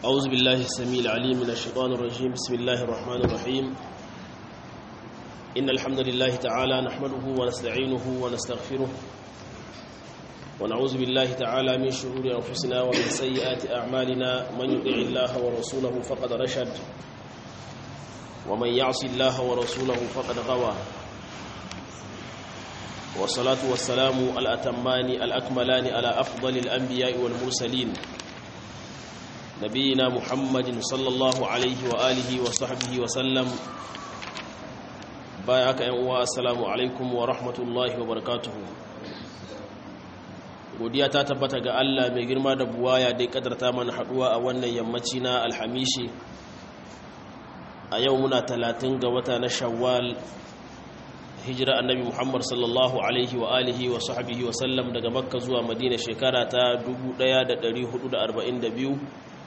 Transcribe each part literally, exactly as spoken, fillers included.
أعوذ بالله السميع العليم من الشيطان الرجيم. بسم الله الرحمن الرحيم. إن الحمد لله تعالى نحمده ونستعينه ونستغفره ونعوذ بالله تعالى من شرور أنفسنا ومن سيئات أعمالنا. من يطع الله ورسوله فقد رشد ومن يعص الله ورسوله فقد غوى. والصلاة والسلام الأتمان الأكملان على أفضل الأنبياء والمرسلين نبينا محمد صلى الله عليه وآله وصحبه وسلم. بايعك أنواء السلام عليكم ورحمة الله وبركاته. godiya ta tabbata ga Allah mai girma da buwaya dai kadarta mana haduwa a wannan yammaci na alhamishi a yau muna talatin ga wata na shawwal hijira annabi Muhammad sallallahu alaihi wa alihi wa sahbihi wa sallam daga makka zuwa madina shekara ta dubu ɗaya da ɗari hudu da arba'in da biyu,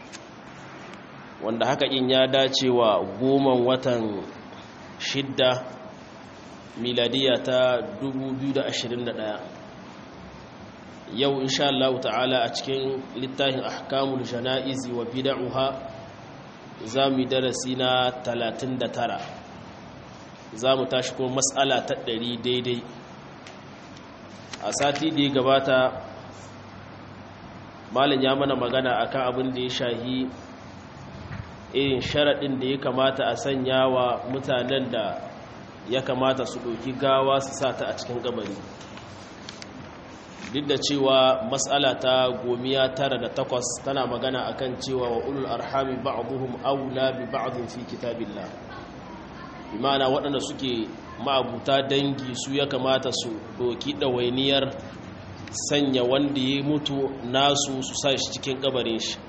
wanda haka in ya dace wa goman watan shidda miladiya ta dubu biyu da ashirin da ɗaya. yau insha Allah ta'ala a cikin littafin ahkamul jana'izi wa bid'uha za mu darasi na talatin da tara. za mu tashi kuma matsala ta ɗari daidai. A sati da ya gabata malin ya mana magana akan abin da ya shahi irin sharaɗin da ya kamata a sanya wa mutanen da ya kamata su ɗauki gawa su sa ta a cikin gabari, duk da cewa matsala ta gomiya tara da takwas tana magana akan cewa wa ulul arhami ba'duhum aula bi ba'dhin fi kitabillah, imana waɗanda suke ma'abuta dangi su ya kamata su doki ɗawainiyar sanya wanda ya mutu nasu su sa shi cikin kabarin shi.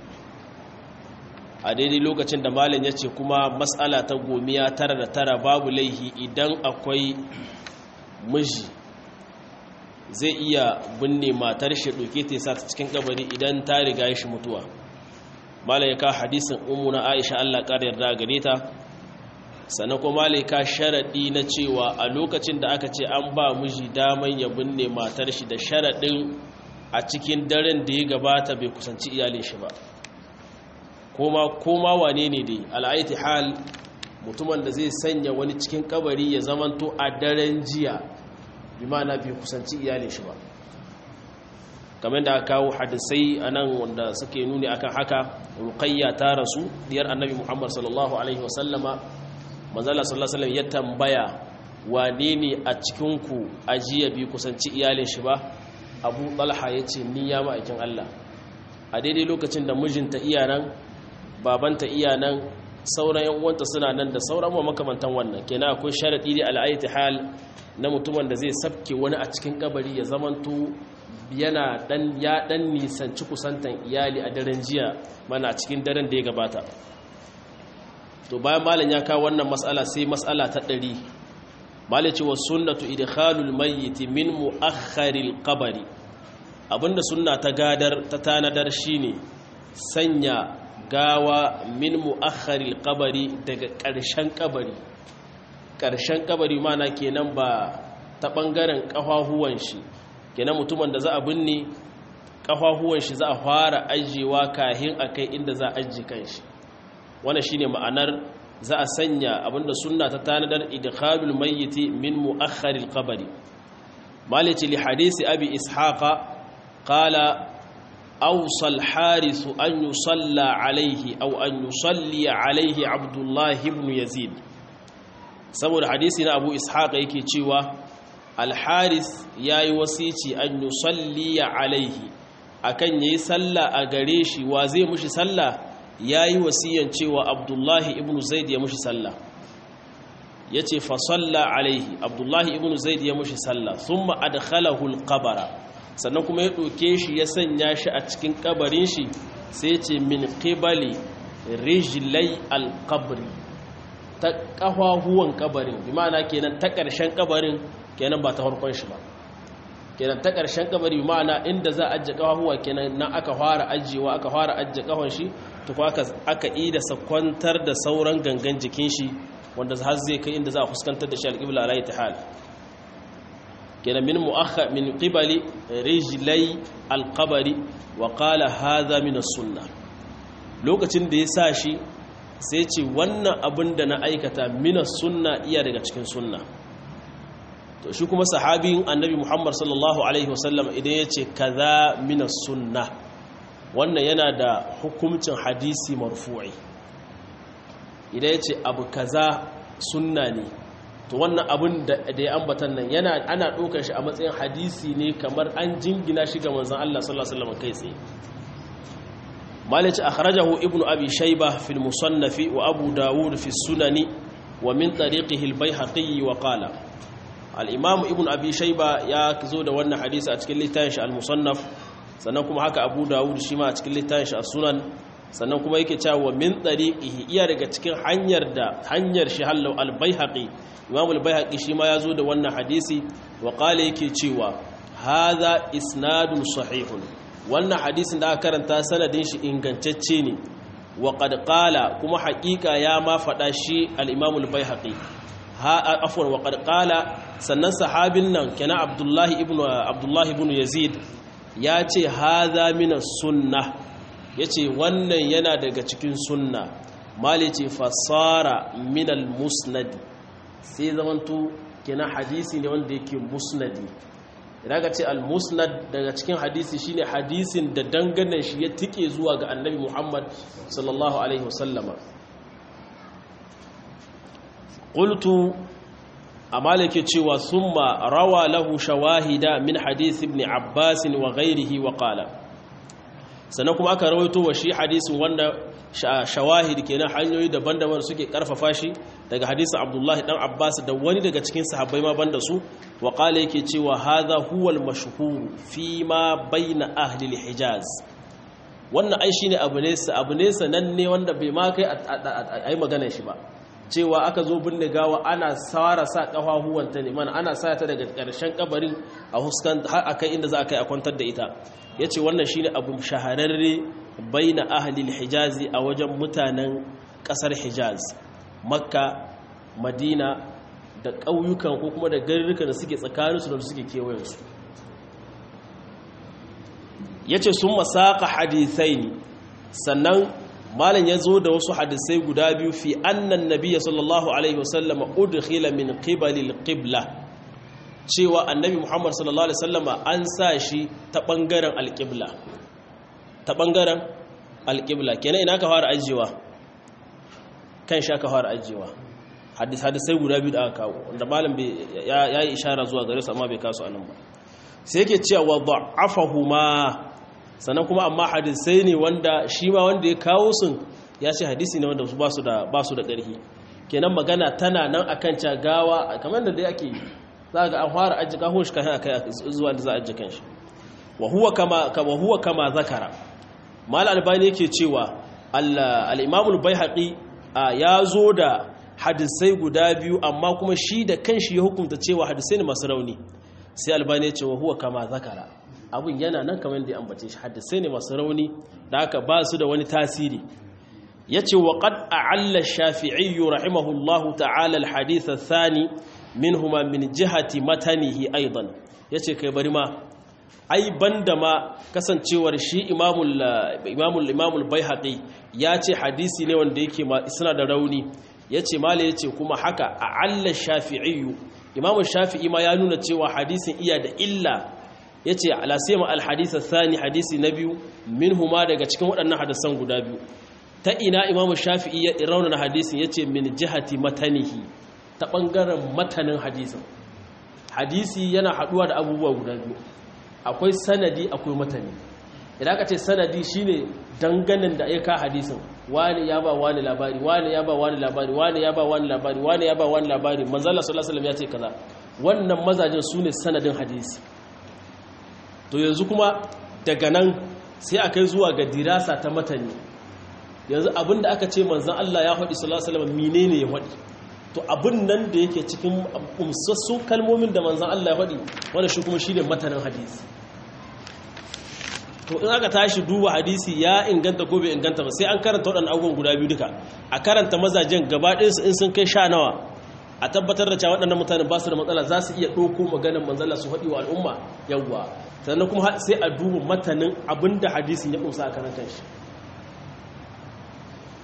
A daidai lokacin da malin ya ce kuma matsala ta gomiya tara da tara babu laihi idan akwai miji zai iya binne matar shi doke ta sa ta cikin kabari idan ta riga shi mutuwa. malin ya ka hadisin ummu na Aisha Allah ƙara yarda gare ta, sannan kuma malaika sharaɗi na cewa a lokacin da aka ce an ba miji daman ya binne matar shi da sharaɗin a cikin daren da ya gabata bai kusanci iyalin shi ba, koma koma wane ne dai al'aiti hal mutumin da zai sanya wani cikin kabari ya zamanto a daren jiya bi ma'ana bai kusanci iyalin shi ba, kamar da aka kawo hadisai anan wanda suke nuni akan haka. Ruqayya ta rasu diyar annabi Muhammad sallallahu alaihi wasallama, manzala sallallahu alaihi wasallam ya tambaya wane ne a cikinku ajiya bi kusanci iyalin shi ba. Abu Talha ya ce ni ya ma'aikin Allah. A daidai lokacin da mijinta iya nan, babanta iya nan, sauran yan uwanta suna nan da sauran wa makamantan wannan, kenan akwai sharadi da al'ayati hal na mutumin da zai sabke wani a cikin kabari ya zamanto yana dan ya dan nisanci kusantan iyali a daren jiya, mana a cikin daren da ya gabata. To bayan malam ya kawo wannan mas'ala sai mas'ala ta ɗari. Malam ce wa sunnatu idkhalul mayyit min mu'akhkharil qabri, abinda sunna ta gadar ta tanadar shine sanya gawa min mu'akhkharil qabri daga ƙarshen kabari. Ƙarshen kabari mana kenan ba ta bangaren kafahuwan shi, kenan mutumin da za a binne kafahuwan shi za a fara ajewa kahin akai inda za a aje kanshi. wannan shine ma'anar za a sanya abinda sunna ta tanadar idkhalul mayyiti min mu'akhkharil qabri. malati li hadisi abi ishaqa qala awsal haris an yusalla alayhi aw an yusalli alayhi abdullah ibn yazid. saboda hadisi na abu ishaqa yake cewa al haris yayi wasici an yusalli alayhi akan yayi salla a gare shi. wa zai mushi salla? ya yi wasiyan cewa abdullahi ibn zaid ya mushi sallah. ya ce fasalla alaihi, abdullahi ibn zaid ya mushi sallah. sun ma'adkhalahu alqabara, sannan kuma ya ɗauke shi ya sanya shi a cikin ƙabarin shi. sai ce min qibali rijlai alqabri, ta ƙafahuwan ƙabarin, bi ma'ana kenan ta ƙarshen ƙabarin, kenan ba ta farkon shi ba, kenan ta ƙarshen kabari ma'ana inda za a ajiye ƙafafuwa kenan nan aka fara ajiyewa, aka fara ajiye ƙafan shi tuku aka yi da sakwantar da sauran gangan jikin shi, wanda har zai kai inda za a fuskantar da shi alƙibla alayhi tahal. kenan min mu'akhkhar min qibali rijlai alqabri wa qala hadha min as-sunnah. lokacin da ya sa shi sai ce wannan abin da na aikata mina sunna iya daga cikin sunna. To shi kuma sahabin annabi Muhammad sallallahu alaihi wasallam idan ya ce kaza mina sunna, wannan yana da hukuncin hadisi marfu'i. Idan ya ce abu kaza sunna ne, to wannan abin da ya ambatan nan yana ana ɗaukar shi a matsayin hadisi ne, kamar an jingina shi ga manzon Allah sallallahu alaihi wasallam kai tsaye. مالك أخرجه ابن أبي شيبة في المصنف وأبو داود في السنن ومن طريقه البيهقي وقال الإمام ابن أبي شيبة يا كزود وانا حديث أتكلم تانش المصنف سنكم هكا أبو داود شما أتكلم تانش السنن سنكم هيك ومن طريقه إيا رجع تكلم حنير دا حنير شهل البيهقي إمام البيهقي شما يزود وانا حديثي وقال هيك تشوا هذا إسناد صحيح. Wannan hadisin da aka karanta sanadin shi ingantacce ne, wa qad qala, kuma haƙiƙa ya ma faɗa shi al-Imam al-Baihaqi ha afwan wa qad qala, sannan sahabin nan kana Abdullahi ibn Abdullahi ibn Yazid ya ce hadha min as-sunnah, yace wannan yana daga cikin sunna. mali ce fasara min al-musnad, sai zamanto kana hadisi ne wanda yake musnadi. idan ka ce al-musnad daga cikin hadisi shine hadisin da danganan shi ya tike zuwa ga annabi Muhammad sallallahu alaihi wasallama. qultu amalike cewa summa rawa lahu shawahida min hadith ibn Abbas wa ghairihi wa qala, sannan kuma aka rawaito wa shi hadisin wanda shawahid kenan hanyoyi daban-daban suke karfafa shi daga hadisin Abdullahi dan Abbas da wani daga cikin sahabbai ma banda su. wa qala yake cewa hadha huwa al-mashhur fi ma bayna ahli al-Hijaz, wannan ai shine abu ne abu ne sananne wanda bai ma kai ai magana shi ba, cewa aka zo binne gawa ana sara sa kafahuwanta ne, mana ana sa ta daga ƙarshen kabarin a huskan har akai inda za a kai a kwantar da ita. yace wannan shine abu shahararre baina ahli al-Hijaz, a wajen mutanen kasar Hijaz, Makka, Madina da ƙauyukan ko kuma da garurukan da suke tsakaninsu da suke kewayensu. yace sun masaka hadithaini, sannan malam ya zo da wasu hadisai guda biyu fi annan nabiyya sallallahu alaihi wasallam udkhila min qibali al-qibla, cewa annabi Muhammad sallallahu alaihi wasallama an sa shi ta bangaren al-qibla, ta bangaren al-qibla. kenan ina ka fara ajiyewa kan sha ka fara ajiyewa. hadis hadisai guda biyu da aka kawo wanda malam ya yi ishara zuwa gare su amma bai kasu anan ba. sai yake cewa da'afahuma, sannan kuma amma hadisai ne wanda shi ma wanda ya kawo sun ya ce hadisi ne wanda ba su da ba su da ƙarfi. kenan magana tana nan akan cagawa kamar da dai ake yi, za ga an fara ajji kahon shi kan akai zuwa da za a ajji kan shi. wa huwa kama kama huwa kama zakara, mal albani yake cewa al-Imam al-Baihaqi ya zo da hadisai guda biyu amma kuma shi da kanshi ya hukunta cewa hadisai ne masu rauni. sai albani ya ce wa huwa kama zakara, abun yana nan kamar da ya ambace shi, hadisai ne masu rauni da haka ba su da wani tasiri. yace wa qad a'alla shafi'i rahimahullahu ta'ala al-hadith ath-thani minhuma min jihati matanihi aidan. yace kai bari ma ai banda ma kasancewar shi imamul imamul imamul Baihaqi yace hadisi ne wanda yake ma suna da rauni. yace mala yace kuma haka a'alla shafi'i, imamu shafi'i ma ya nuna cewa hadisin iya da illa. yace ala sayma al-hadith ath-thani, hadisi na biyu minhuma daga cikin waɗannan hadisan guda biyu. ta ina imamu shafi'i ya raunana hadisin? yace min jihati matanihi, ta bangaren matanin hadisin. hadisi yana haduwa da abubuwa guda biyu, akwai sanadi akwai matani. idan aka ce sanadi shine danganin da ya ka hadisin, wani ya ba wani labari, wani ya ba wani labari, wani ya ba wani labari, wani ya ba wani labari, manzo Allah sallallahu alaihi wasallam ya ce kaza. wannan mazajin sune sanadin hadisi. to yanzu kuma daga nan sai akai zuwa ga dirasa ta matani. yanzu abinda aka ce manzon Allah ya faɗi sallallahu alaihi wasallam menene ya faɗi, to abin nan da yake cikin umsassun kalmomin da manzon Allah ya faɗi, wanda shi kuma shine matanin hadisi. to in aka tashi duba hadisi ya inganta ko bai inganta ba sai an karanta waɗannan abubuwan guda biyu duka, a karanta mazajen gaba ɗayansu in sun kai sha nawa, a tabbatar da cewa waɗannan mutane ba su da matsala, za su iya ɗauko maganar manzon Allah su faɗi wa al'umma yawwa. sannan kuma sai a duba matanin abinda hadisin ya ƙunsa a karan kanshi.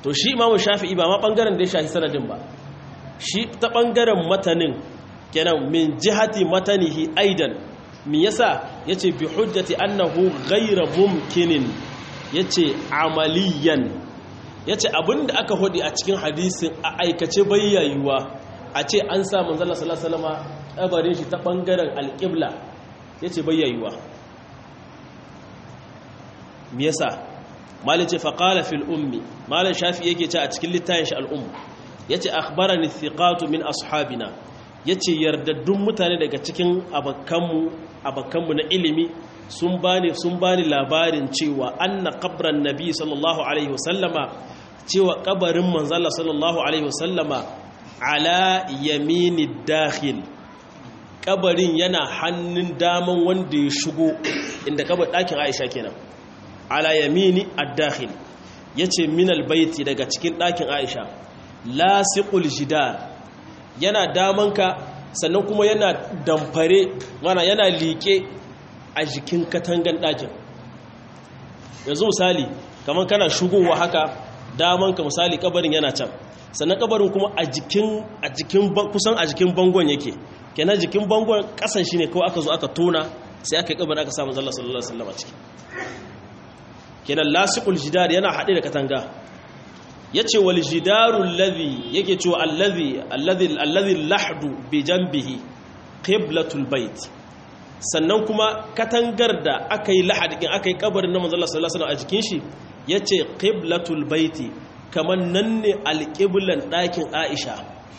to shi imamu shafi'i ba ma bangaren da ya shahi sanadin ba shi ta bangaren matanin kenan min jihati matanihi aidan me yasa yace bi hujjati annahu ghayra mumkinin yace amaliyan yace abinda aka hodi a cikin hadisin a aikace bayyayuwa a ce an sa manzon Allah sallallahu alaihi wasallam kabarin shi ta bangaren alqibla yace bayyayuwa me yasa malai ce faqala fil ummi malai shafi yake ce a cikin littafin shi al-umm yace akhbarani thiqatu min ashabina yace yardaddun mutane daga cikin abakanmu abakanmu na ilimi sun bani sun bani labarin cewa anna qabran nabi sallallahu alaihi wasallama cewa kabarin manzo Allah sallallahu alaihi wasallama ala yamini dakhil kabarin yana hannun daman wanda ya shigo inda kabar dakin Aisha kenan ala yamini ad-dakhil yace min al-bayti daga cikin dakin Aisha lasiqul jidar yana damanka sannan kuma yana damfare mana yana liƙe a jikin katangan ɗakin yanzu misali kamar kana shigowa haka damanka misali kabarin yana can sannan kabarin kuma a jikin a jikin kusan a jikin bangon yake kenan jikin bangon kasan shi ne kawai aka zo aka tona sai aka yi kabarin aka samu zalla sallallahu alaihi wasallam a ciki kenan lasiqul jidar yana haɗe da katanga yace wal jidaru alladhi yake cewa alladhi alladhi alladhi lahdu bi janbihi qiblatul bait sannan kuma katangar da akai lahadin akai kabarin na manzo Allah sallallahu alaihi wasallam a jikin shi yace qiblatul baiti kaman nan ne alqiblan dakin Aisha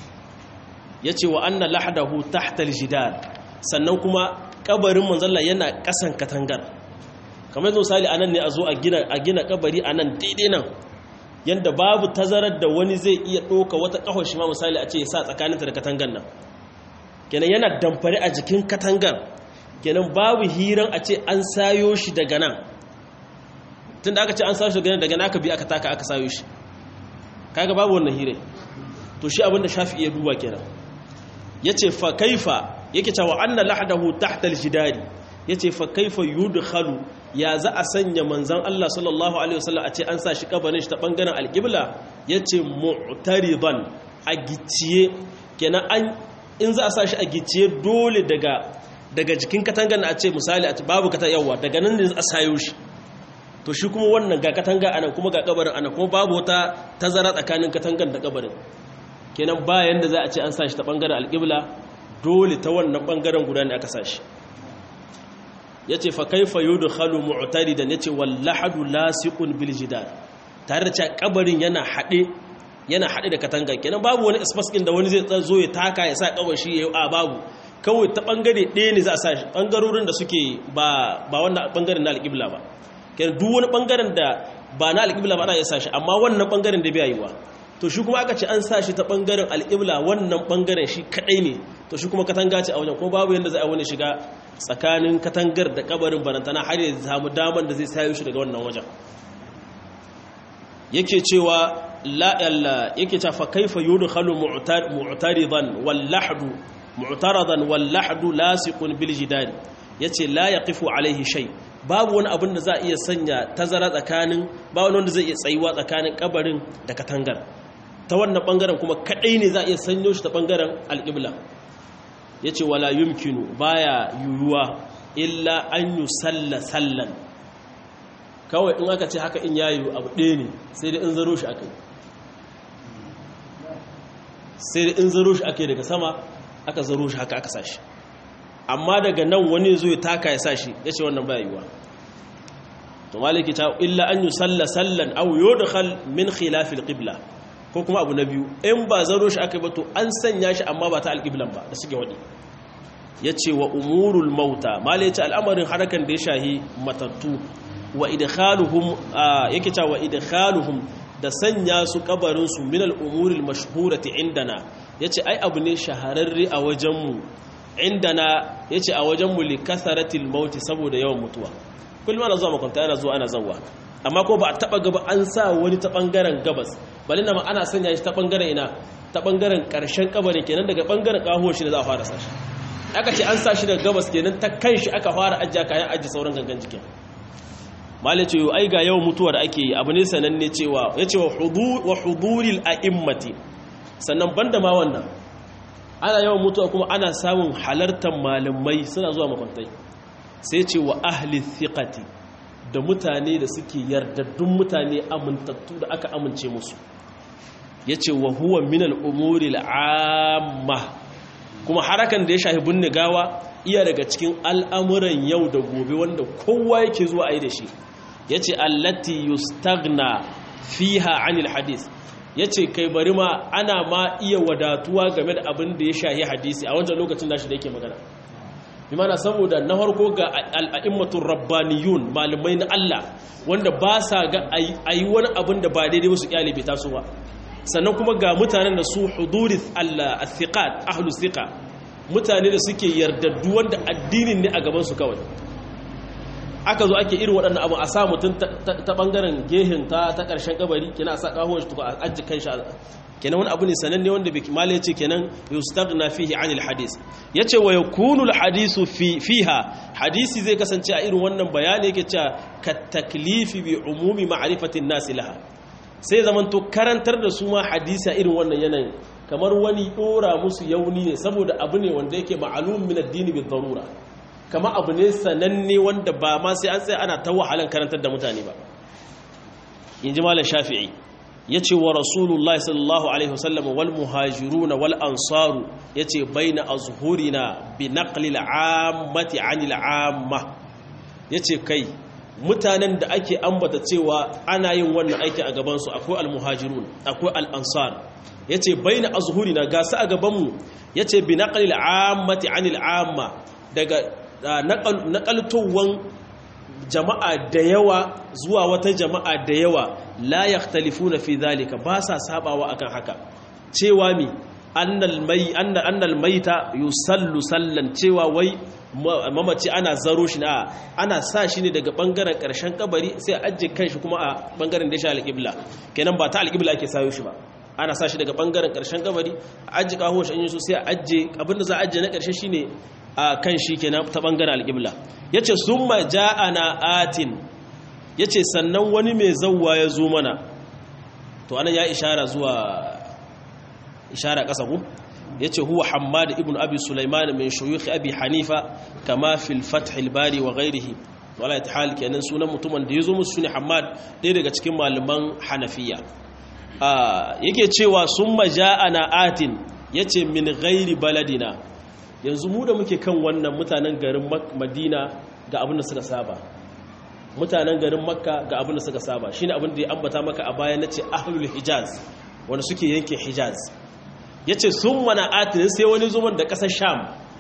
yace wa anna lahdahu tahta aljidar sannan kuma kabarin manzo Allah yana kasan katangar kamar yanzu misali anan ne a zo a gina a gina kabari anan daidai nan yanda babu tazarar da wani zai iya ɗoka wata ƙahon shi ma misali a ce ya sa tsakaninta da katangar nan kenan yana damfare a jikin katangar kenan babu hiran a ce an sayo shi daga nan tun da aka ce an sayo shi daga nan daga nan aka bi aka taka aka sayo shi kaga babu wannan hirai to shi abinda shafi iya duba kenan ya ce fa kaifa yake cewa anna lahdahu tahta aljidari ya ce fa kaifa yudkhalu ya za a sanya manzan Allah sallallahu alaihi wasallam a ce an sa shi kabarin shi ta bangaren alqibla yace mu'taridan a gicciye kenan an in za a sa shi a gicciye dole daga daga jikin katangan a ce misali a ce babu kata yawa daga nan ne za a sayo shi to shi kuma wannan ga katanga anan kuma ga kabarin anan kuma babu wata tazara tsakanin katangan da kabarin kenan bayan da za a ce an sa shi ta bangaren alqibla dole ta wannan bangaren guda ne aka sa shi yace fa kaifa yudkhalu mu'taridan yace wallahadu lasiqun bil jidar tare da cewa kabarin yana hade yana hade da katanga kenan babu wani space din da wani zai zo ya taka ya sa kabar shi yayi a babu kawai ta bangare ɗaya ne za a sa shi bangarorin da suke ba ba wannan bangaren na alqibla ba kenan duk wani bangaren da ba na alqibla ba ana ya sa shi amma wannan bangaren da bai yiwa to shi kuma aka ce an sa shi ta bangaren alqibla wannan bangaren shi kadai ne to shi kuma katanga ce a wajen kuma babu yanda za a wani shiga tsakanin katangar da kabarin barantana har ya samu daman da zai sayo shi daga wannan wajen yake cewa la alla yake cewa fa kaifa yudkhalu mu'taridan wal lahdu mu'taradan wal lahdu lasiqun bil jidari yace la yaqifu alaihi shay babu wani abin da za a iya sanya tazara tsakanin ba wani wanda zai iya tsayuwa tsakanin kabarin da katangar ta wannan bangaren kuma kadai ne za a iya sanyo shi ta bangaren alqibla yace wala yumkinu baya yuyuwa illa an yusalla sallan kawai in aka ce haka in yayi abu ɗaya ne sai da in zaro shi akai sai da in zaro shi akai daga sama aka zaro shi haka aka sashi amma daga nan wani zo ya taka ya sashi yace wannan baya yuyuwa to maliki ta illa an yusalla sallan aw yudkhal min khilaf alqibla ko kuma abu na biyu in ba zaro shi aka yi ba to an sanya shi amma ba ta alƙiblan ba da suke waɗi ya ce wa umurul mauta mala ya ce al'amarin harakan da ya shahi matattu wa idkhaluhum yake cewa wa idkhaluhum da sanya su kabarinsu min al'umuril mashhurati indana yace ai abu ne shahararre a wajenmu indana yace a wajenmu li kasaratil mauti saboda yawan mutuwa kullum ana zuwa makwanta ana zuwa ana zawwa amma ko ba a taba gaba an sa wani ta bangaren gabas bali na ma ana sanya shi ta bangaren ina ta bangaren karshen kabarin kenan daga bangaren kaho shi ne za a fara sashi aka ce an sa shi daga gabas kenan ta kan shi aka fara ajiya kayan ajiye sauran gangan jikin malai ce ai ga yawan mutuwa da ake yi abu ne sananne cewa yace wa hudur wa huduril a'immati sannan banda ma wannan ana yawan mutuwa kuma ana samun halartar malamai suna zuwa makwantai sai ce wa ahli thiqati da mutane da suke yardaddun mutane amintattu da aka amince musu yace wa huwa min al-umuri al-amma kuma harakan da ya shahi binne gawa iya daga cikin al'amuran yau da gobe wanda kowa yake zuwa ayi da shi yace allati yustaghna fiha 'anil hadith yace kai bari ma ana ma iya wadatuwa game da abin da ya shahi hadisi a wancan lokacin da shi da yake magana bi mana saboda na farko ga al'a'immatur rabbaniyun malamai na Allah wanda ba sa ga ayi wani abin da ba daidai ba su kyale bai taso ba sannan kuma ga mutanen da su hudurith al-thiqat ahlus thiqa mutane da suke yardaddu wanda addinin ne a gaban su kawai aka zo ake irin waɗannan abu a sa mutum ta ɓangaren gehen ta ta ƙarshen kabari kina a sa ƙahon shi tuka a aji kan shi kenan wani abu ne sananne wanda bai kimala ya ce kenan yustaghna fihi anil hadis ya ce wa yakunu al hadisu fiha hadisi zai kasance a irin wannan bayani yake cewa ka taklifi bi umumi ma'rifatin nasi laha sai zaman to karantar da su ma hadisi a irin wannan yanayin kamar wani dora musu yauni ne saboda abu ne wanda yake ma'lum min ad-din bi darura kama abu ne sananne wanda ba ma sai an tsaye ana ta wahalan karantar da mutane ba in ji malam shafi'i ya ce wa rasulullahi sallallahu alaihi wasallam wal muhajiruna wal ansaru ya ce bai na azhurina bi naqlil ammati anil amma ya ce kai mutanen da ake ambata cewa ana yin wannan aiki a gabansu akwai al muhajirun akwai al ansar ya ce bai na azhurina ga su a gabanmu ya ce bi naqlil ammati anil amma daga naƙaltowar jama'a da yawa zuwa wata jama'a da yawa la yakhtalifuna fi zalika ba sa sabawa akan haka cewa mi annal mai annal maita yusallu sallan cewa wai mamaci ana zaro shi na ana sa shi ne daga bangaren karshen kabari sai ajje kanshi kuma a bangaren da shi alqibla kenan ba ta alqibla ake sayo shi ba ana sa shi daga bangaren karshen kabari ajje kaho shi in so sai ajje abinda za a ajje na karshe shine a kan shi kenan ta bangaren alƙibla ya ce sun ma ja'ana atin ya ce sannan wani mai zauwa ya zo mana to anan ya ishara zuwa ishara ƙasa ku ya ce huwa hamad ibn abi sulaiman min shuyukh abi hanifa kama fil fath al-bari wa ghairihi wala tahal kenan sunan mutumin da ya zo musu shine hamad ɗaya daga cikin malaman hanafiya yake cewa sun ma ja'ana atin yace min ghairi baladina yanzu mu da muke kan wannan mutanen garin madina ga abin da suka saba mutanen garin makka ga abin da suka saba shine abin da ya ambata maka a baya nace ahlul hijaz wanda suke yanke hijaz yace sun mana atin sai wani zuman da kasar sham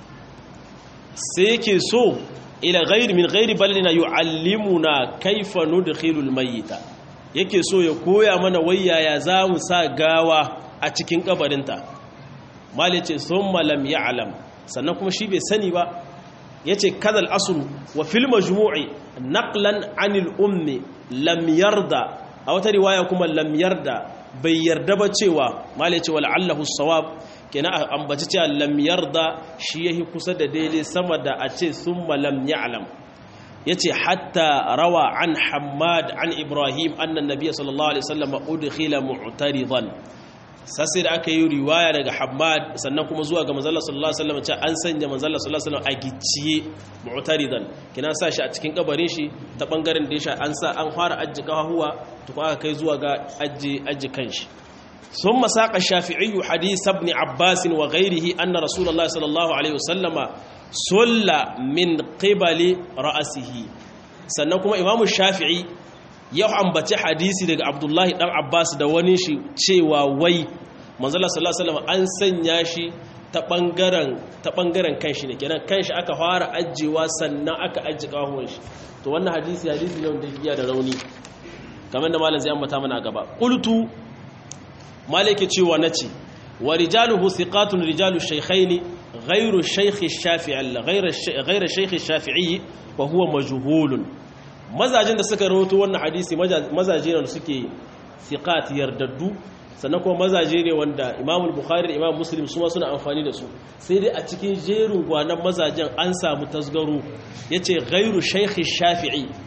sai yake so ila ghairi min ghairi baladina yuallimuna kayfa nudkhilul mayyita yake so ya koya mana wayaya za mu sa gawa a cikin kabarinta mali ce summa lam ya'lam sannan kuma shi bai sani ba yace kadal asru wa fil majmu'i naqlan anil ummi lam yarda a wata riwaya kuma lam yarda bai yarda ba cewa mali ce wal'allahu as-sawab kenan ambaci cewa lam yarda shi yahi kusa da daidai sama da a ce summa lam ya'lam yace hatta rawa an hammad an ibrahim anna nabiyyi sallallahu alaihi wasallam udkhila mu'taridan sai da aka yi riwaya daga hammad sannan kuma zuwa ga manzalla sallallahu alaihi wasallam cewa an sanya manzalla sallallahu alaihi wasallam a gicciye mu'taridan kina sa shi a cikin kabarin shi ta bangaren da ya sha an sa an fara ajji kahuwa to ko aka kai zuwa ga ajji ajji kanshi ثم ساق الشافعي حديث ابن عباس وغيره أن رسول الله صلى الله عليه وسلم سل من قبل رأسه سنكم إمام الشافعي ya ambaci hadisi daga Abdullahi dan Abbas da wani shi cewa wai manzala sallallahu alaihi wasallam an sanya shi ta bangaren ta bangaren kanshi ne kenan kanshi aka fara ajjewa sannan aka ajje kawon shi to wannan hadisi hadisi ne wanda yake da rauni kamar da malam zai ambata mana gaba qultu malike cewa nace wa rijaluhu thiqatun rijalu shaykhaini ghayru shaykh ash-shafi'i ghayru ghayru shaykh ash-shafi'i wa huwa majhulun mazajin da suka rawato wannan hadisi mazaje ne suke thiqat yardaddu sannan kuma mazaje ne wanda Imam al-Bukhari da Imam Muslim su ma suna amfani da su sai dai a cikin jerin gwanan mazajen an samu tasgaro yace ghayru shaykh ash-shafi'i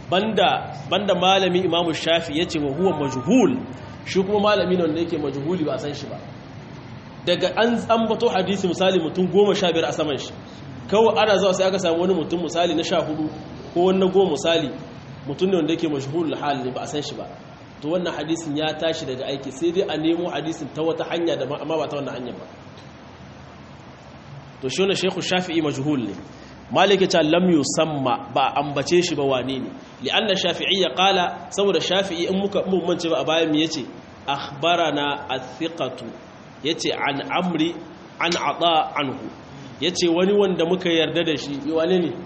banda banda malami imamu shafi yace wa huwa majhul shi kuma malami ne wanda yake majhuli ba a san shi ba daga an ambato hadisi misali mutum goma sha biyar a saman shi kawai ana zuwa sai aka samu wani mutum misali na sha hudu ko wani na goma misali mutum ne wanda yake majhulul hal ne ba a san shi ba to wannan hadisin ya tashi daga aiki sai dai a nemo hadisin ta wata hanya da amma ba ta wannan hanyar ba to shi wannan shaykhu shafi'i majhul ne maliki ta lam yusamma ba ambace shi ba wane ne li'anna shafi'i ya qala saboda shafi'i in muka mun mance ba a bayan me yace akhbarana athiqatu yace an amri an ata anhu yace wani wanda muka yarda da shi wane ne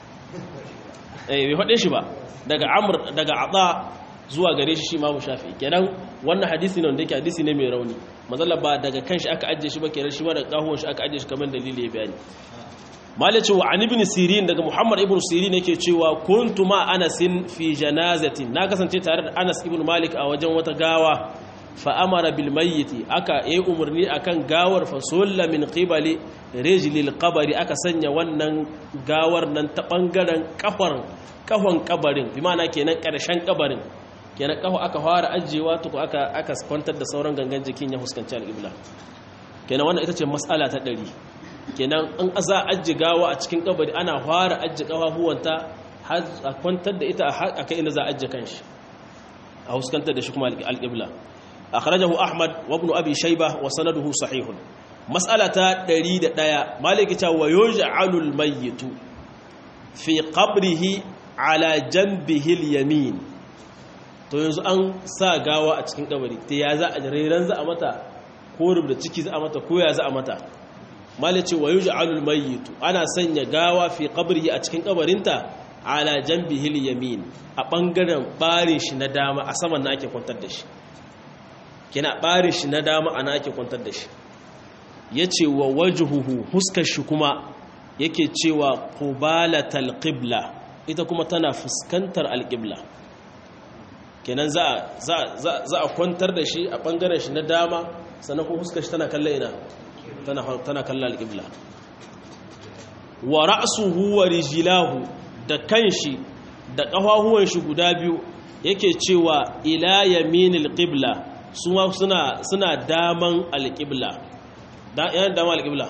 eh bai faɗe shi ba daga amr daga ata zuwa gare shi shi imamu shafi'i kenan wannan hadisi ne wanda yake hadisi ne mai rauni mazalla ba daga kanshi aka ajje shi ba kenan shi ba daga kahuwan shi aka ajje shi kamar dalili ya bayani malaci wa an ibn sirin daga muhammad ibn sirin yake cewa kuntu ma anasin fi janazatin na kasance tare da anas ibn malik a wajen wata gawa fa amara bil mayyit aka yi umarni akan gawar fa sulla min qibali rijlil qabri aka sanya wannan gawar nan ta bangaren kafar kafan kabarin bi ma'ana kenan karshen kabarin kenan kafa aka fara ajewa to aka aka kwantar da sauran gangan jikin ya huskanci al-qibla kenan wannan ita ce mas'ala ta ɗari kenan an aza ajji gawa a cikin kabari ana fara ajji kafafuwanta har a kwantar da ita a kai inda za a ajje kanshi a huskantar da shi kuma al-qibla akhrajahu ahmad wa ibn abi shayba wa sanaduhu sahihun mas'alata ɗari da ɗaya maliki ta wa yuj'alul mayyitu fi qabrihi ala janbihi al-yamin to yanzu an sa gawa a cikin kabari ta ya za a reran za a mata ko rubda ciki za a mata ko ya za a mata malice wa yuj'alul mayyitu ana sanya gawa fi qabrihi a cikin kabarinta ala janbihi al-yamin a bangaren bare shi na dama a saman na ake kwantar da shi kina bare shi na dama ana ake kwantar da shi yace wa wajhuhu huskar shi kuma yake cewa qubalatal qibla ita kuma tana fuskantar al-qibla kenan za za za a kwantar da shi a bangaren shi na dama sannan kuma huskar shi tana kallon ina tana tana kallon al-qibla wa ra'suhu wa rijlahu da kanshi da kafafuwan shi guda biyu yake cewa ila yaminil qibla su ma suna suna daman al-qibla da yana daman al-qibla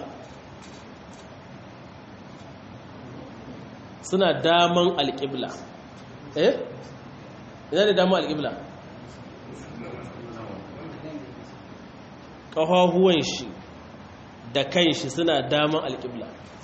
suna daman al-qibla eh ina da daman al-qibla kafafuwan shi da kanshi suna daman al-qibla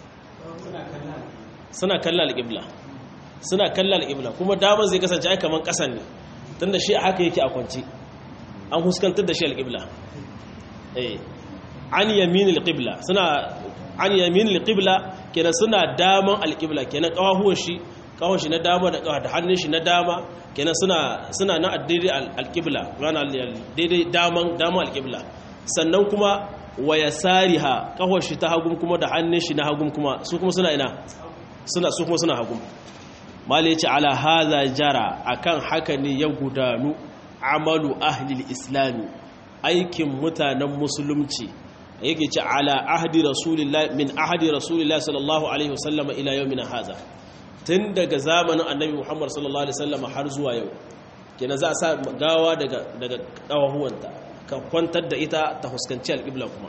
suna kallon al-qibla suna kallon al-qibla kuma daman zai kasance ai kaman kasan ne tunda shi haka yake a kwance an huskantar da shi al-qibla eh an yamin al-qibla suna an yamin al-qibla kenan suna daman al-qibla kenan kawahuwan shi kawon shi na dama da da hannun shi na dama kenan suna suna na daidai al-qibla wana daidai daman daman al-qibla sannan kuma wa yasariha kawon shi ta hagum kuma da hannun shi na hagum kuma su kuma suna ina suna su kuma suna hagum mali yace ala hadha jara akan haka ne ya gudanu amalu ahlil islami aikin mutanen musulunci yake ce ala ahdi rasulillahi min ahdi rasulillahi sallallahu alaihi wasallam ila yawmina hadha tun daga zamanin annabi muhammad sallallahu alaihi wasallam har zuwa yau kenan za a sa gawa daga daga kawahuwanta ka kwantar da ita ta huskanci alqibla kuma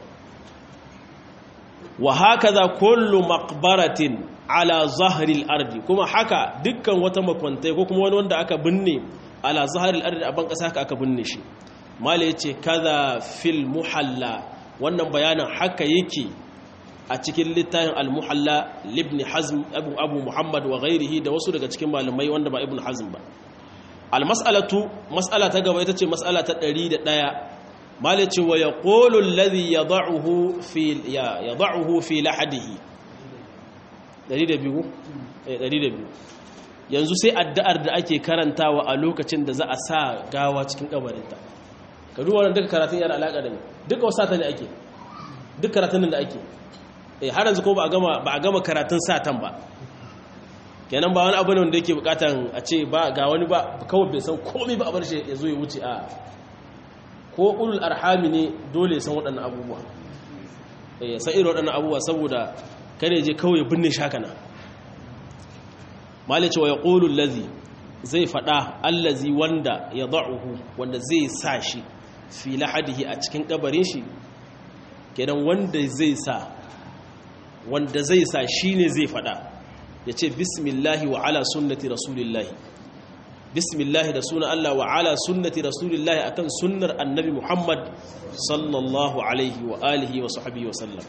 wa hakaza kullu maqbaratin ala zahri al-ardi kuma haka dukkan wata makwantai ko kuma wani wanda aka binne ala zaharil ardi a ban kasa haka aka binne shi mala yace kaza fil muhalla wannan bayanin haka yake a cikin littafin al muhalla ibn hazm abu abu muhammad wa ghairihi da wasu daga cikin malamai wanda ba ibn hazm ba al mas'alatu mas'ala ta gaba ita ce mas'ala ta ɗari da ɗaya mala yace wa yaqulu alladhi yad'uhu fi ya yad'uhu fi lahadihi ɗari da biyu eh ɗari da biyu yanzu sai addu'ar da ake karantawa a lokacin da za a sa gawa cikin kabarinta ka duba wannan duka karatun yana alaka da ni duka wasata ne ake duk karatun da ake eh har yanzu ko ba a gama ba a gama karatun satan ba kenan ba wani abu ne wanda yake bukatan a ce ba ga wani ba kawai bai san komai ba a bar shi ya zo ya wuce a ko ulul arhami ne dole ya san waɗannan abubuwa eh san irin waɗannan abubuwa saboda kare je kawai binne shakana malice wa yaqulu allazi zai fada allazi wanda ya da'uhu wanda zai sa shi fi lahadihi a cikin kabarin shi kenan wanda zai sa wanda zai sa shine zai fada yace bismillahi wa ala sunnati rasulillahi bismillahi da sunan Allah wa ala sunnati rasulillahi akan sunnar annabi Muhammad sallallahu alaihi wa alihi wa sahbihi wa sallam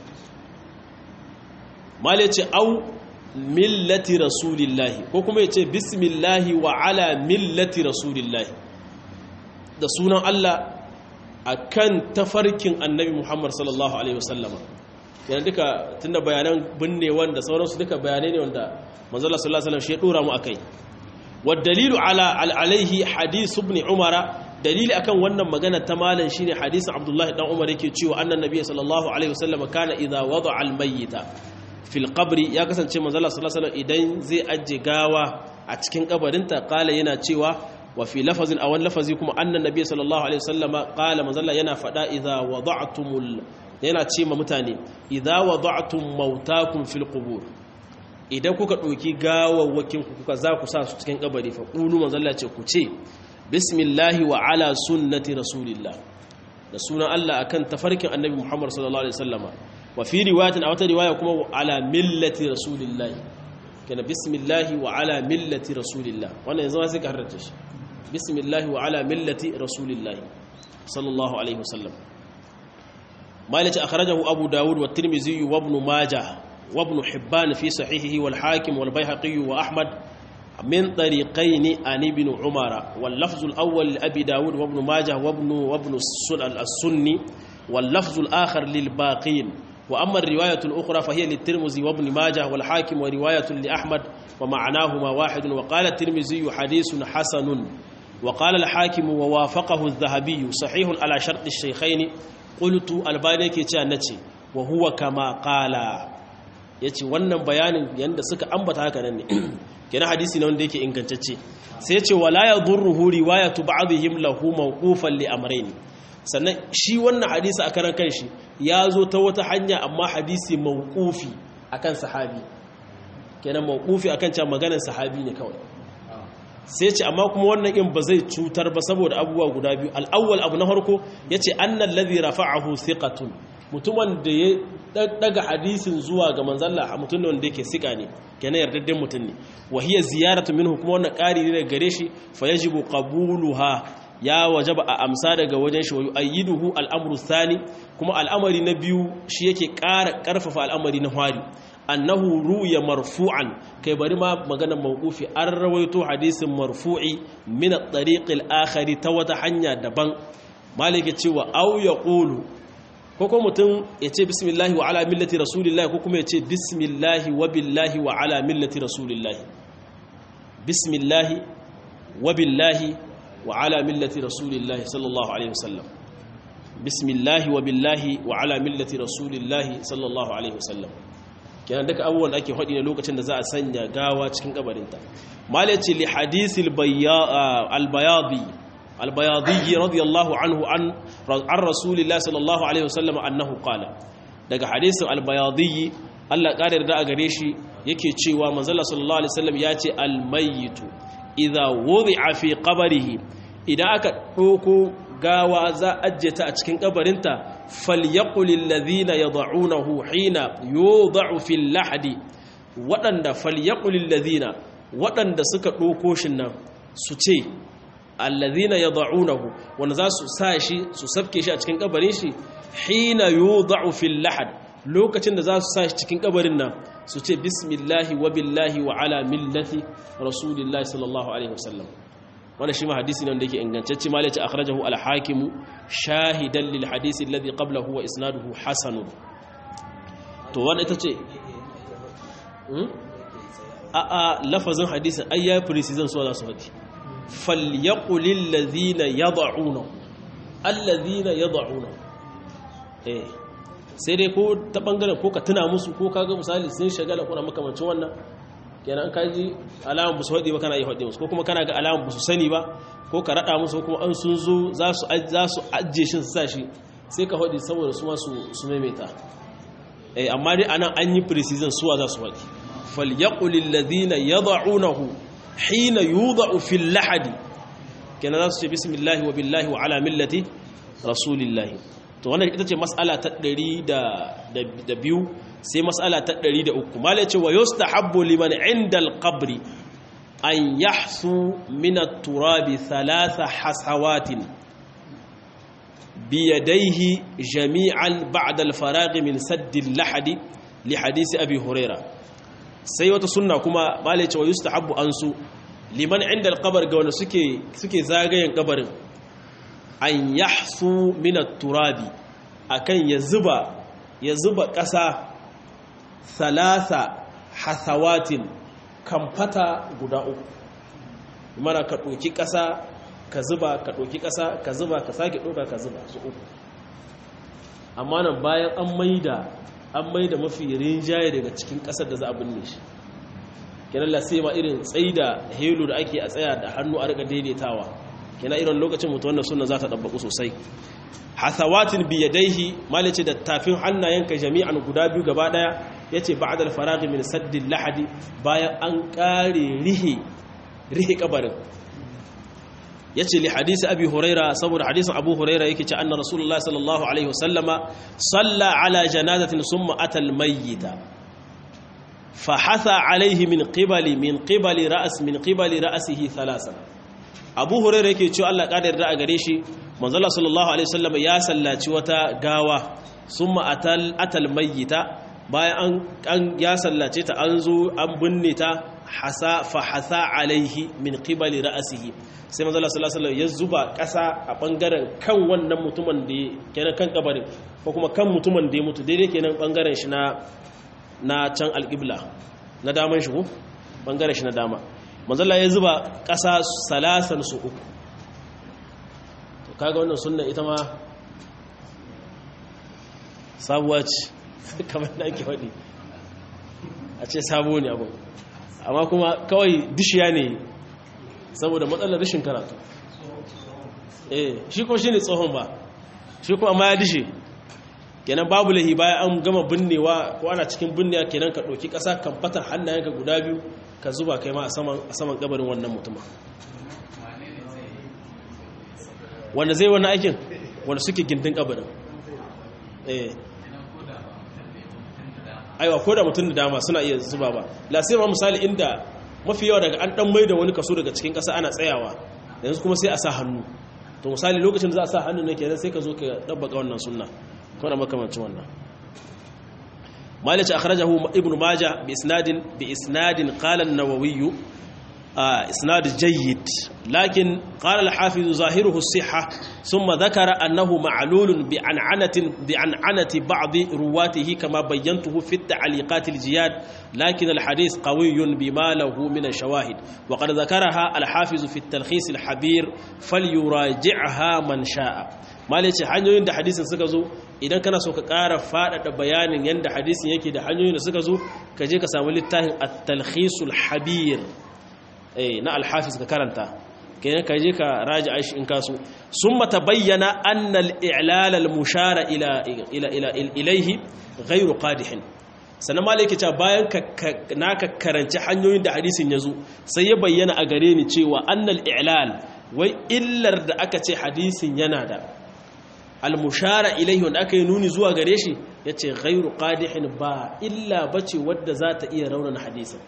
mal yace au millati rasulillahi ko kuma yace bismillahi wa ala millati rasulillahi da sunan Allah akan tafarkin annabi Muhammad sallallahu alaihi wa sallama yana duka tunda bayanan binne wanda sauransu duka bayanai ne wanda manzo Allah sallallahu alaihi wasallam shi ya dora mu akai والدليل على عليه حديث ابن عمر دليل akan wannan magana ta malan shine hadisin Abdullah dan Umar yake cewa annan nabiy sallallahu alaihi wasallam kana idza wada'a al-mayyita fil qabri ya kasance manzo Allah sallallahu alaihi wasallam idan zai ajje gawa a cikin kabarinta kala yana cewa wa fi lafazin aw lafazi kuma annan nabiy sallallahu alaihi wasallam kala manzo Allah yana fada idza wada'tumul yana ce ma mutane idza wada'tum mautakum fil qubur idan kuka ɗauki gawawwakin ku kuka za ku sa su cikin kabari fa qulu manzalla ce ku ce bismillahi wa ala sunnati rasulillah da sunan Allah akan tafarkin annabi Muhammad sallallahu alaihi wasallama wa fi riwayatin a wata riwaya kuma ala millati rasulillah kana bismillahi wa ala millati rasulillah wannan yanzu sai ka harrace shi bismillahi wa ala millati rasulillah sallallahu alaihi wasallam malaka akhrajahu abu daud wa tirmidhi wa ibn majah وابن حبان في صحيحه والحاكم والبيهقي وأحمد من طريقين عن ابن عمر واللفظ الأول لأبي داود وابن ماجه وابن, وابن السني واللفظ الآخر للباقين وأما الرواية الأخرى فهي للترمذي وابن ماجه والحاكم ورواية لأحمد ومعناهما واحد وقال الترمذي حديث حسن وقال الحاكم ووافقه الذهبي صحيح على شرط الشيخين قلت الباني كتانتي وهو كما قال ya ce wannan bayanin yadda suka ambata haka nan ne kenan hadisi ne wanda yake ingantacce sai ya ce wala ya durruhu riwayatu ba'dihim lahu mawqufan li amrayn sannan shi wannan hadisi a karan kanshi ya zo ta wata hanya amma hadisi mawqufi akan sahabi kenan mawqufi akan cewa maganar sahabi ne kawai sai ce amma kuma wannan in ba zai cutar ba saboda abubuwa guda biyu al-awwal abu na farko yace annal ladhi rafa'ahu thiqatun mutumin da ya daga hadisin zuwa ga manzalla mutum wanda yake sika ne kenan yardadden mutum ne wa hiya ziyaratu minhu kuma wannan ƙari ne daga gare shi fa yajibu qabuluha ya wajaba a amsa daga wajen shi wa yu'ayyiduhu al-amru thani kuma al'amari na biyu shi yake ƙara ƙarfafa al'amari na fari annahu ruya marfu'an kai bari ma magana mawqufi an rawaito hadisin marfu'i min at-tariq al-akhari ta wata hanya daban malike cewa aw yaqulu ko ko mutum ya ce bismillahi wa ala millati rasulillahi ko kuma ya ce bismillahi wa billahi wa ala millati rasulillahi bismillahi wa billahi wa ala millati rasulillahi sallallahu alaihi wasallam bismillahi wa billahi wa ala millati rasulillahi sallallahu alaihi wasallam kenan duka abubuwan da ake faɗi ne lokacin da za a sanya gawa cikin kabarinta malaci li hadisil al-bayadi البياضي رضي الله عنه عن عن رسول الله صلى الله عليه وسلم أنه قال daga hadisin albayadi Allah ƙarar da a gare shi yake cewa manzala sallallahu alaihi wasallam ya ce almayyitu idza wudi'a fi qabrihi idan aka ɗauko gawa za ajje ta a cikin kabarinta falyaqul alladhina yad'unahu hina yud'u fil lahdi wadanda falyaqul alladhina wadanda suka ɗauko shin nan su ce alladhina yad'unahu wanda za su sa shi su sabke shi a cikin kabarin shi hina yud'u fil lahad lokacin da za su sa shi cikin kabarin nan su ce bismillahi wa billahi wa ala millati rasulillahi sallallahu alaihi wasallam wannan shi ma hadisi ne wanda yake ingantacce ma lace akhrajahu al-hakim shahidan lil hadisi alladhi qablahu wa isnaduhu hasan to wannan ita ce a a lafazin hadisin ayya precision so za su faɗi falyaqulil ladhina yad'una alladhina yad'una eh sai dai ko ta bangaren ko ka tuna musu ko kaga misali sun shagala kuna makamancin wannan kenan ka ji alamun busu hadi ba kana yi hadi musu ko kuma kana ga alamun busu sani ba ko ka rada musu kuma an sun zo za su za su ajje shin su sashi sai ka hadi saboda su ma su su maimaita eh amma dai anan an yi precision suwa za su hadi falyaqulil ladhina yad'unahu hina yudau fil lahadi kenan za su ce bismillahi wa billahi wa ala millati rasulillahi. to wannan ita ce mas'ala ta ɗari da biyu. sai mas'ala ta ɗari da uku mala ce wa yustahabbu liman inda al-qabri an yahsu min at-turabi thalatha hasawatin biyadaihi jami'an ba'da al-faragh min sadd al-lahadi li hadisi abi huraira. sai wata sunna kuma mala ce wa yustahabbu ansu liman inda al-qabr ga wanda suke suke zagayen kabarin an yahsu min at-turabi akan ya zuba ya zuba ƙasa thalatha hasawatin kamfata guda uku. mana ka ɗoki ƙasa ka zuba ka ɗoki ƙasa ka zuba ka sake ɗoka ka zuba su uku. amma nan bayan an maida an maida mafi rinjaye daga cikin ƙasar da za a binne shi kenan la sai ma irin tsaida helo da ake a tsaya da hannu a riga daidaitawa kenan irin lokacin mutu wannan sunna za ta dabbaku sosai. hasawatin biyadaihi malice da tafin hannayenka jami'an guda biyu gaba daya yace ba'da al-faragh min sadd al-lahadi bayan an kare rihi rihi kabarin. yace li hadisi abi huraira saboda hadisin abu huraira yake ce anna rasulullahi sallallahu alaihi wasallama salla ala janazatin summa ata al-mayyita fa hatha alaihi min qibali min qibali ra's min qibali ra'sihi thalathan. abu huraira yake cewa Allah kadar da a gare shi manzala sallallahu alaihi wasallam ya sallaci wata gawa summa atal atal mayyita bayan an ya sallace ta an zo an binne ta hasa fa hasa alaihi min qibali ra'sihi sai manzala sallallahu alaihi wasallam ya zuba kasa a bangaren kan wannan mutumin da kenan kan kabarin ko kuma kan mutumin da ya mutu daidai kenan bangaren shi na na can alqibla na daman shi ko bangaren shi na dama manzala ya zuba kasa salasan su uku. kaga wannan sunna ita ma sabuwa ce kamar da ake faɗi a ce sabo ne abin amma kuma kawai dishiya ne saboda matsalar rashin karatu. eh shi ko shi ne tsohon ba shi ko amma ya dishe kenan babu lahi bayan an gama binnewa ko ana cikin binnewa kenan ka ɗauki ƙasa kan fatar hannayenka guda biyu ka zuba kai ma a saman gabarin wannan mutumin wanda zai wani aikin wanda suke gindin kabarin. eh aiwa ko da mutum da dama suna iya zuba ba la sai ma misali inda mafi yawa daga an dan maida wani kaso daga cikin kasa ana tsayawa yanzu kuma sai a sa hannu to misali lokacin da za a sa hannu ne kenan sai ka zo ka dabbaka wannan sunna kuma makamancin wannan. مالك أخرجه ابن ماجه بإسناد بإسناد قال النووي آه إسناد جيد لكن قال الحافظ ظاهره الصحة ثم ذكر أنه معلول بعنعنة بعنعنة بعض رواته كما بينته في التعليقات الجياد لكن الحديث قوي بما له من الشواهد وقد ذكرها الحافظ في التلخيص الحبير فليراجعها من شاء malice hanyoyin da hadisin suka zo idan kana so ka ƙara faɗaɗa bayanin yadda hadisin yake da hanyoyin da suka zo ka je ka samu littafin at-talkhisul habir eh na al-hafiz ka karanta kenan ka je ka raji aishi in kaso summa tabayyana anna al-i'lal al-mushara ila ila ila ilayhi ghayru qadih sannan malike ta bayan ka naka karanci hanyoyin da hadisin yazo sai ya bayyana a gare ni cewa anna al-i'lal wai illar da aka ce hadisin yana da al-mushara ilayhi wanda aka yi nuni zuwa gare shi yace ghairu qadihin ba illa bace wadda za ta iya raunana hadisin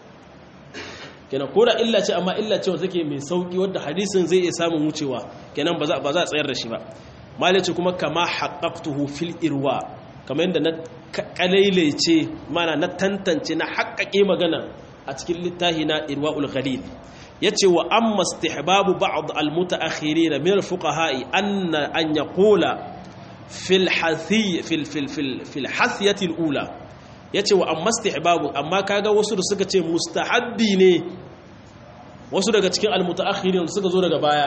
kenan koda illa ce amma illa ce wanda take mai sauki wadda hadisin zai iya samun wucewa kenan ba za ba za a tsayar da shi ba malaci kuma kama haqqaqtuhu fil irwa kamar yadda na kalailece mana na tantance na haƙƙaƙe magana a cikin littafi na irwaul ghalil yace wa amma istihbabu ba'd al-mutaakhirin min al-fuqaha'i anna an yaqula fil hathi fil fil fil fil hasiyati al-ula yace wa amma istihbabu amma kaga wasu da suka ce mustahabbi ne wasu daga cikin al-mutaakhirin suka zo daga baya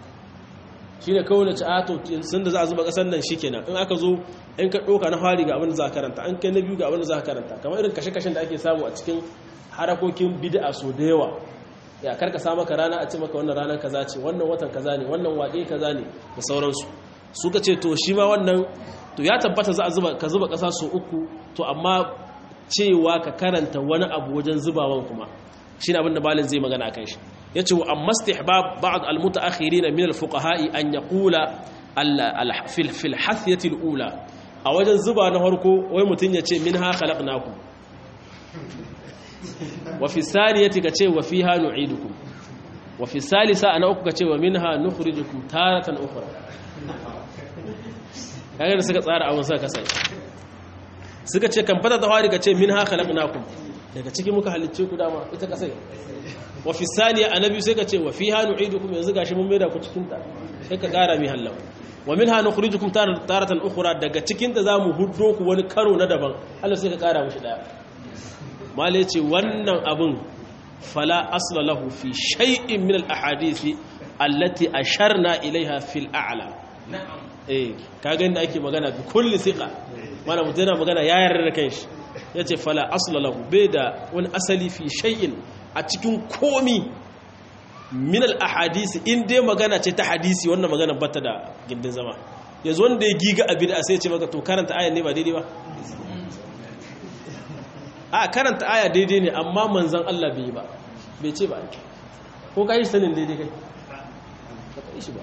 shine kawai da ta'ato sun da za a zuba kasan nan shikenan in aka zo in ka doka na fari ga abin da za ka karanta an kai na biyu ga abin da za ka karanta kamar irin kashe-kashen da ake samu a cikin harakokin bid'a so da yawa ya karka sa maka rana a ce maka wannan ranar kaza ce wannan watan kaza ne wannan waƙe kaza ne da sauransu suka ce to shi ma wannan to ya tabbata za a zuba ka zuba ƙasa so uku to amma cewa ka karanta wani abu wajen zubawan kuma shine abin da malin zai magana akan shi yace wa amma istihbab ba'd al-mutaakhirin min al-fuqaha'i an yaqula al-fil fil hathiyati al-ula a wajen zuba na harko wai mutun yace minha khalaqnakum wa fi thaniyati kace wa fiha nu'idukum wa fi salisa ana uku kace wa minha nukhrijukum taratan ukhra kaga da suka tsara abun suka kasai suka ce kan fata tawari kace minha khalaqnakum daga cikin muka halicce ku dama ita kasai wa fi saniya annabi sai kace wa fiha nu'idukum yanzu gashi mun maida ku cikin ta sai ka kara mi hallau wa minha nukhrijukum taratan ukhra daga cikin ta zamu huddo ku wani karo na daban Allah sai ka kara mushi daya mala yace wannan abun fala asla lahu fi shay'in min al ahadith allati asharna ilaiha fil a'la na'am eh kaga inda ake magana bi kulli thiqa mana mutuna magana ya yarda da kanshi yace fala asla lahu bai da wani asali fi shay'in a cikin komi min al ahadith in dai magana ce ta hadisi wannan magana bata da gindin zama yanzu wanda ya giga abin da sai ya ce maka to karanta ayan ne ba daidai ba a karanta aya daidai ne amma manzan Allah bai yi ba bai ce ba ko ka yi sanin daidai kai ba ka yi shi ba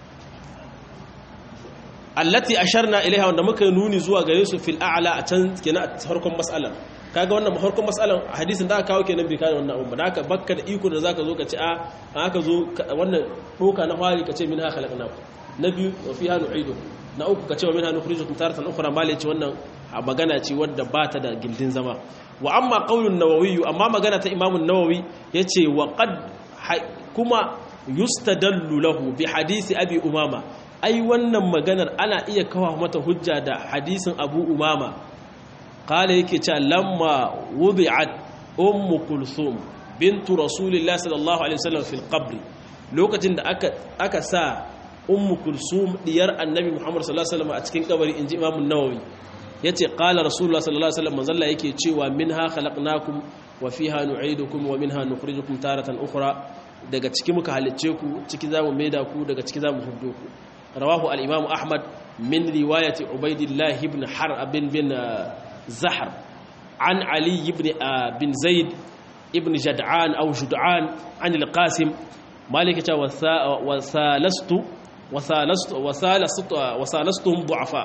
allati asharna ilaiha wanda muka nuni zuwa gare su fil a'la a can kenan a farkon mas'alan kaga wannan farkon mas'alan hadisin da aka kawo kenan bai kai wannan abun ba haka bakka da iko da zaka zo ka ce a aka zo wannan doka na fari ka ce min ha khalaqnakum na biyu wa fiha nu'idu na uku ka ce wa minha nukhrijukum taratan ukhra mali ce wannan magana ce wadda ba ta da gindin zama wa amma qaulun nawawi amma magana ta imam an-nawawi yace wa qad kuma yustadallu lahu bi hadisi abi umama ai wannan maganar ana iya kawo mata hujja da hadisin abu umama qala yake cewa lamma wudi'at ummu kulthum bintu rasulillah sallallahu alaihi wasallam fil qabr lokacin da aka aka sa ummu kulthum diyar annabi muhammad sallallahu alaihi wasallam a cikin kabari inji imam an-nawawi yace qala rasulullah sallallahu alaihi wasallam manzalla yake cewa minha khalaqnakum wa fiha nu'idukum wa minha nukhrijukum taratan ukhra daga ciki muka halicce ku ciki zamu maida ku daga ciki zamu huddo ku rawahu al-imam ahmad min riwayati ubaydillah ibn harb bin bin zahr an ali ibn bin zaid ibn jad'an aw jud'an an al-qasim malika ta wa salastu wa salastu wa salastu wa salastuhum du'afa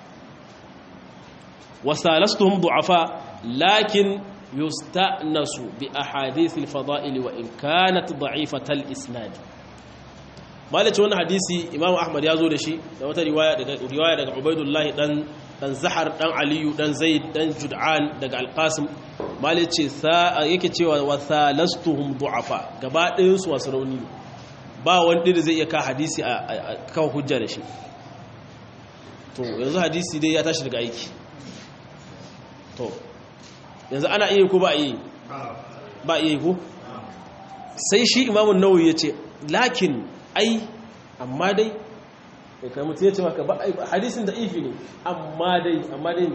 وثالثهم ضعفاء لكن يستأنس بأحاديث الفضائل وإن كانت ضعيفة الإسناد مالك wannan hadisi Imam Ahmad ya zo da shi da wata riwaya daga riwaya daga Ubaydullah dan dan Zahar dan Aliyu dan Zaid dan Jud'an daga Al-Qasim malik ce sa yake cewa wa thalastuhum du'afa gaba ɗayan su wasu rauni ba wanda da zai iya ka hadisi a kawo hujja da shi to yanzu hadisi dai ya tashi daga aiki to yanzu ana iya ko ba iya ba iya ko sai shi imamun nawawi ya ce lakin ai amma dai ya kai mutu ya ce maka ba hadisin da ifi ne amma dai amma dai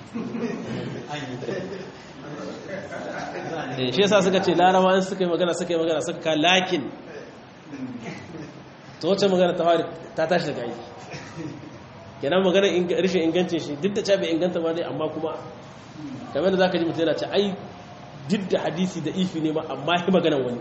ne shi yasa suka ce larawa an suka yi magana suka yi magana suka ka lakin to wacce magana ta fari ta tashi daga aiki kenan magana rashin ingancin shi duk da ce bai inganta ba dai amma kuma kamar da za ka ji mutum yana ce ai duk da hadisi da ifi ne ma amma yi maganan wani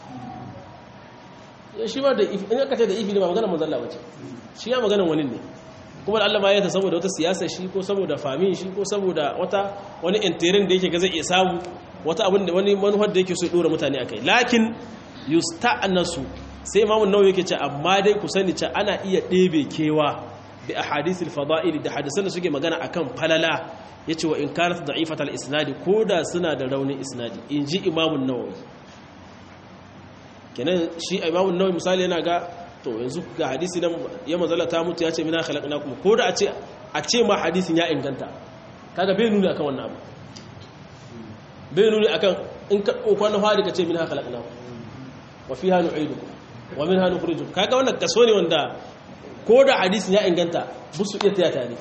shi ma da ifi in aka ce da ifi ne ba maganan manzalla wace shi ya maganan wani ne kuma da Allah ma ya ta saboda wata siyasa shi ko saboda famin shi ko saboda wata wani interin da yake ga zai iya samu wata abin da wani manuwar da yake so ya dora mutane akai lakin yusta'nasu sai imamu nawawi yake ce amma dai ku sani ce ana iya ɗebe kewa bi ahadithil fada'il da hadisan da suke magana akan falala yace wa in kanat da'ifatal isnadi koda suna da raunin isnadi inji imamun nawawi kenan shi imamun nawawi misali yana ga to yanzu ga hadisi nan ya mazala ta mutu yace mina khalaqnakum koda a ce a ce ma hadisin ya inganta kaga bai nuni akan wannan abu bai nuni akan in ka dauko na fadi kace mina khalaqnakum wa fiha nu'idukum wa minha nukhrijukum kaga wannan kaso ne wanda koda hadisin ya inganta busu iya tayata ne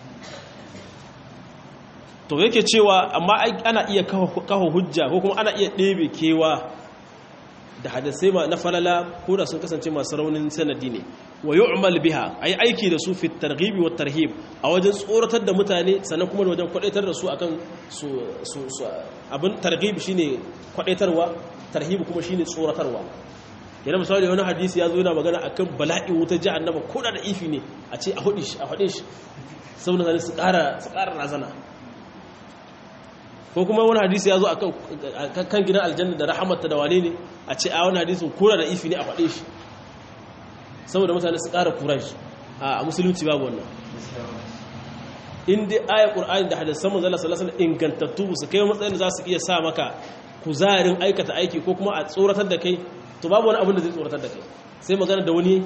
to yake cewa amma ana iya kawo hujja ko kuma ana iya ɗebe kewa da hadisai na falala ko da sun kasance masu raunin sanadi ne wa yu'mal biha ay aiki da su fi targhib wa tarhib a wajen tsoratar da mutane sannan kuma da wajen kwadaitar da su akan su su abin targhib shine kwadaitarwa tarhib kuma shine tsoratarwa yana misali wani hadisi ya zo yana magana akan bala'in wutar jahannama ko da ifi ne a ce a hudu shi a hudu shi saboda zane su ƙara su ƙara razana ko kuma wani hadisi ya zo akan kan gidan aljanna da rahamarta da wane ne a ce a wani hadisin kura da ifi ne a hudu shi saboda mutane su ƙara kura shi a musulunci babu wannan in dai ayar qur'ani da hadisan manzo Allah sallallahu alaihi wasallam ingantattu su kai matsayin da za su iya sa maka kuzarin aikata aiki ko kuma a tsoratar da kai to babu wani abin da zai tsoratar da kai sai magana da wani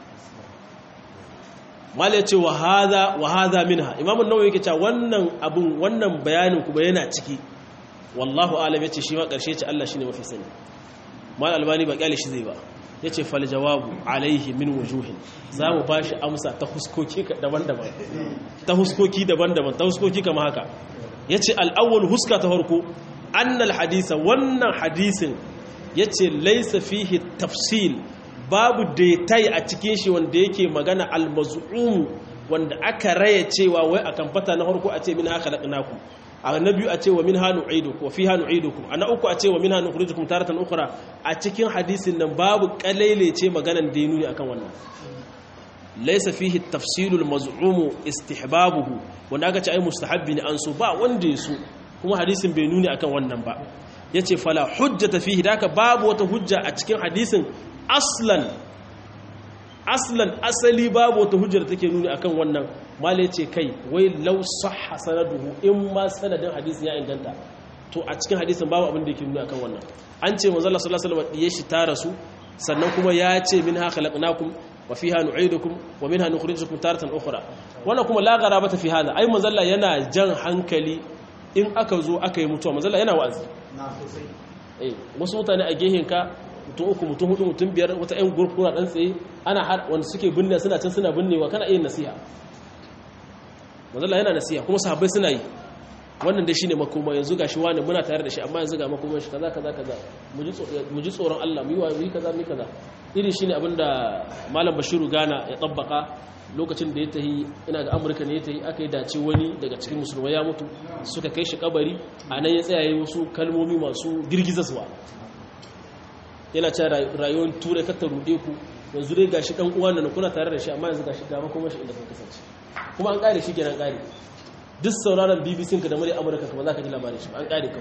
mala ya ce wa hadha wa hadha minha imam an-nawawi yake cewa wannan abun wannan bayanin kuma yana ciki wallahu alam yace shi ma karshe ce Allah shine mafi sani mal albani ba kyale shi zai ba yace fal jawabu alaihi min wujuhin zamu bashi amsa ta huskoki daban-daban ta huskoki daban-daban ta huskoki kamar haka yace al-awwal huska ta farko annal hadisa wannan hadisin yace laysa fihi tafsil babu detail a cikin shi wanda yake magana al-maz'um wanda aka raya cewa wai akan fata na farko a ce min haka laqnakum a na biyu a ce wa minha nu'idukum wa fiha nu'idukum a na uku a ce wa minha nukhrijukum taratan ukhra a cikin hadisin nan babu kalele ce maganan da nuni akan wannan laysa fihi tafsilul maz'um istihbabuhu wanda aka ce ai mustahabbi ne an so ba wanda ya so kuma hadisin bai nuni akan wannan ba yace fala hujjata fihi daka babu wata hujja a cikin hadisin aslan aslan asali babu wata hujja da take nuni akan wannan mallai yace kai wai law sahha sanaduhu in ma sanadin hadisin ya inganta to a cikin hadisin babu abin da yake nuni akan wannan an ce manzo Allah sallallahu alaihi wasallam diye shi ta rasu sannan kuma ya ce minha khalaqnakum wa fiha nu'idukum wa minha nukhrijukum taratan ukhra wannan kuma la garabata fi hada ai manzo Allah yana jan hankali in aka zo aka yi mutuwa manzo Allah yana wa'azi eh wasu mutane a gehen ka mutum uku mutum hudu mutum biyar wata ƴan gurkuna dan tsaye ana har wanda suke binne suna can suna binnewa kana yin nasiha manzo Allah yana nasiha kuma sahabbai suna yi wannan dai shine makoma yanzu gashi wani muna tare da shi amma yanzu ga makoman shi kaza kaza kaza mu ji tsoron Allah mu yi wa mu kaza mu kaza irin shine abinda malam Bashiru Gana ya tabbaka lokacin da ya tahi ina ga Amurka ne ya tahi aka yi dace wani daga cikin musulmai ya mutu suka kai shi kabari anan ya tsaya yi wasu kalmomi masu girgizaswa yana cewa rayuwar turai ka ta rude ku yanzu dai gashi dan uwan nan kuna tare da shi amma yanzu gashi ga makoman shi inda kun kasance kuma an kare shi kenan kare duk sauraron B B C ka da murya Amurka kuma zaka ji labarin shi an kare ka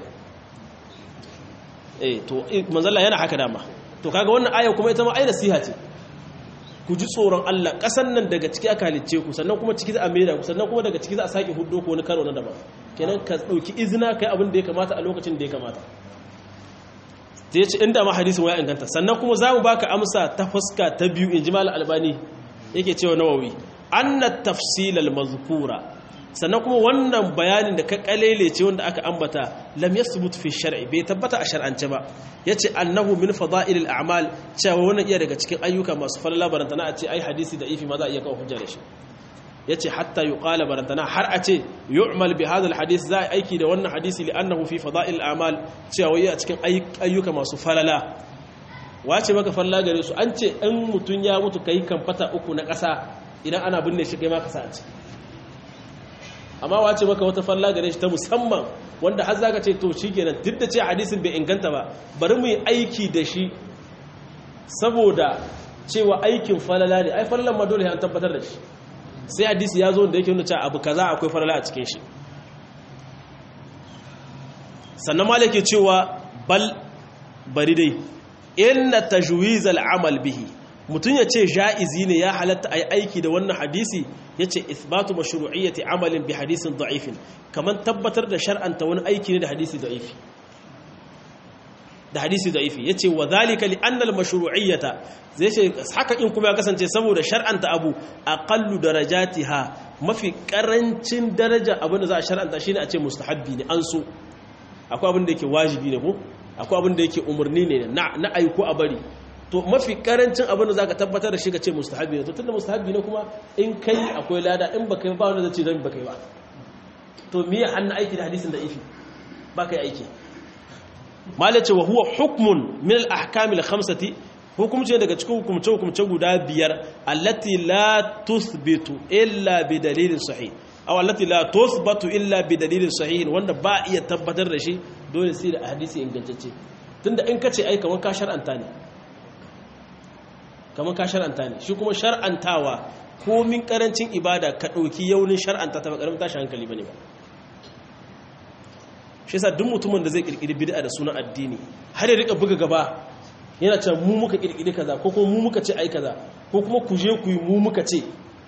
eh to manzalla yana haka dama to kaga wannan aya kuma ita ma ai nasiha ce ku ji tsoron Allah kasan nan daga ciki aka halicce ku sannan kuma ciki za a maida ku sannan kuma daga ciki za a sake huddo ko wani karo na daban kenan ka dauki izina kai abin da ya kamata a lokacin da ya kamata sai ce inda ma hadisin ya inganta sannan kuma zamu baka amsa ta fuska ta biyu inji mal albani yake cewa nawawi anna tafsil al mazkura sannan kuma wannan bayanin da ka kalele ce wanda aka ambata lam yasbut fi shar'i bai tabbata a shar'ance ba yace annahu min fada'il al a'mal cewa wannan iya daga cikin ayyuka masu falala barantana a ce ai hadisi da ifi ma za a iya kawo hujja da shi yace hatta yuqala barantana har a ce yu'mal bi hadha al hadith za aiki da wannan hadisi li annahu fi fada'il al a'mal cewa iya cikin ayyuka masu falala wace maka falala gare su an ce in mutun ya mutu kai kan fata uku na ƙasa idan ana binne shi kai ma ka sa a ciki amma wace maka wata falla gare shi ta musamman wanda har zaka ce to shikenan duk da ce hadisin bai inganta ba bari mu yi aiki da shi saboda cewa aikin falala ne ai fallalan ma dole an tabbatar da shi sai hadisi ya zo da yake nuna cewa abu kaza akwai falala a cikin shi sannan malike cewa bal bari dai inna tajwiz al-amal bihi mutum ya ce ja'izi ne ya halatta a yi aiki da wannan hadisi ya ce isbatu mashru'iyyati amalin bi hadisin da'ifin kamar tabbatar da shar'anta wani aiki ne da hadisi da'ifi da hadisi da'ifi ya ce wa zalika li annal mashru'iyyata zai ce haka in kuma ya kasance saboda shar'anta abu aqallu darajatiha mafi karancin daraja abin da za a shar'anta shine a ce mustahabbi ne an so akwai abin da yake wajibi ne ko akwai abin da yake umarni ne na aiko a bari to mafi karancin abin da zaka tabbatar da shi ka ce mustahabi ne to tunda mustahabi ne kuma in kai akwai lada in baka yi ba wanda zai ce dan baka yi ba to me ya hannu aiki da hadisin da ifi baka yi aiki malace wa huwa hukmun min al ahkam al khamsati hukumce daga cikin hukumce hukumce guda biyar allati la tuthbitu illa bi dalilin sahih aw allati la tuthbatu illa bi dalilin sahih wanda ba iya tabbatar da shi dole sai da hadisi ingantacce tunda in kace ai kamar ka shar'anta ne kamar ka shar'anta ne shi kuma shar'antawa komin karancin ibada ka ɗauki yaunin shar'anta ta bakarar tashi hankali ba ne ba shi yasa duk mutumin da zai kirkiri bid'a da sunan addini har ya rika buga gaba yana cewa mu muka kirkiri kaza ko kuma mu muka ce ai kaza ko kuma ku je ku yi mu muka ce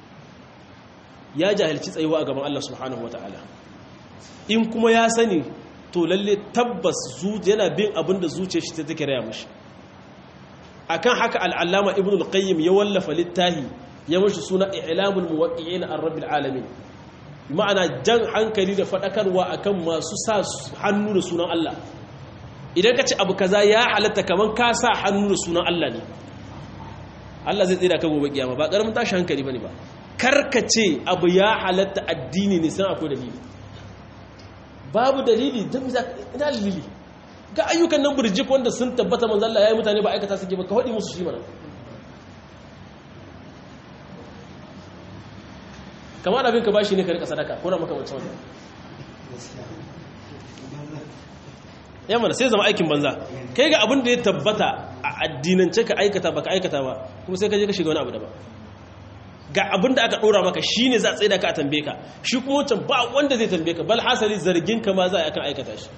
ya jahilci tsayuwa a gaban Allah subhanahu wataala in kuma ya sani to lalle tabbas yana bin abin da zuciyar shi ta take raya mishi akan haka al-allama ibn al-qayyim ya wallafa littahi ya mashi suna i'lamul muwaqqi'in ar-rabbil alamin ma'ana jan hankali da fadakarwa akan masu sa hannu da sunan Allah idan ka ce abu kaza ya halatta kaman ka sa hannu da sunan Allah ne Allah zai tsira ka gobe kiyama ba karamin tashi hankali bane ba karkace abu ya halatta addini ne sai akwai dalili babu dalili dan ina dalili ga ayyukan nan burjik wanda sun tabbata manzo Allah yayi mutane ba aikata suke ba ka hodi musu shi mana kamar abin ka bashi ne ka rika sadaka ko da maka wancan wannan yamma sai zama aikin banza kai ga abin da ya tabbata a addinance ka aikata baka aikata ba kuma sai ka je ka shiga wani abu daban ga abin da aka dora maka shine za a tsaye da ka a tambaye ka shi kuma wancan ba wanda zai tambaye ka bal hasali zargin ka ma za a akan aikata shi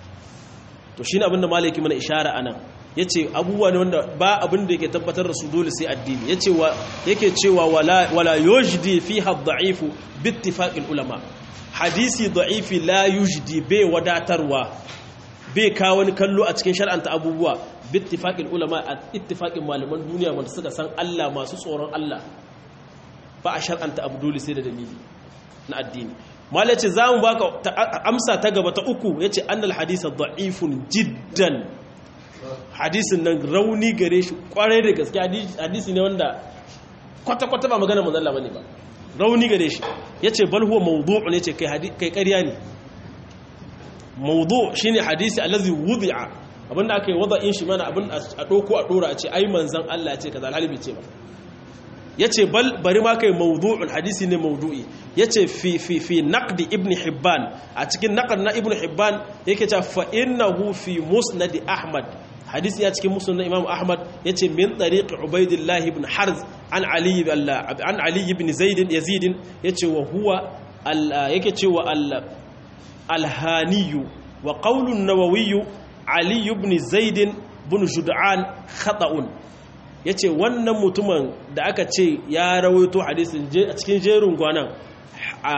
to shine abin da malaki mana ishara anan yace abubuwa ne wanda ba abin da yake tabbatar da su dole sai addini yace wa yake cewa wala wala yujdi fiha ad-da'if bi ittifaqil ulama hadisi da'ifi la yujdi bai wadatarwa bai kawo wani kallo a cikin shar'anta abubuwa bi ittifaqil ulama a ittifaqin malaman duniya wanda suka san Allah masu tsoron Allah ba a shar'anta abu dole sai da dalili na addini mala yace zamu baka amsa ta gaba ta uku yace annal hadisa da'ifun jiddan hadisin nan rauni gare shi kwarai da gaske hadisi ne wanda kwata kwata ba magana manzon Allah bane ba rauni gare shi yace bal huwa mawdu'un yace kai kai ƙarya ne mawdu' shine hadisi allazi wudi'a abinda aka yi wada'in shi mana abin a doko a dora a ce ai manzon Allah ya ce kaza alhali ce ba yace bal bari ma kai mawdu'un hadisi ne mawdu'i yace fi fi fi naqd ibn hibban a cikin naqd na ibn hibban yake cewa fa innahu fi musnad ahmad hadisi ya cikin musnad imam ahmad yace min tariq ubaidillah ibn harz an ali an ali ibn zaid yazid yace wa huwa yake cewa al alhani wa qawlu an-nawawi ali ibn zaid ibn jud'an khata'un ya ce wannan mutumin da aka ce ya rawaito hadisin a cikin jerin gwanan a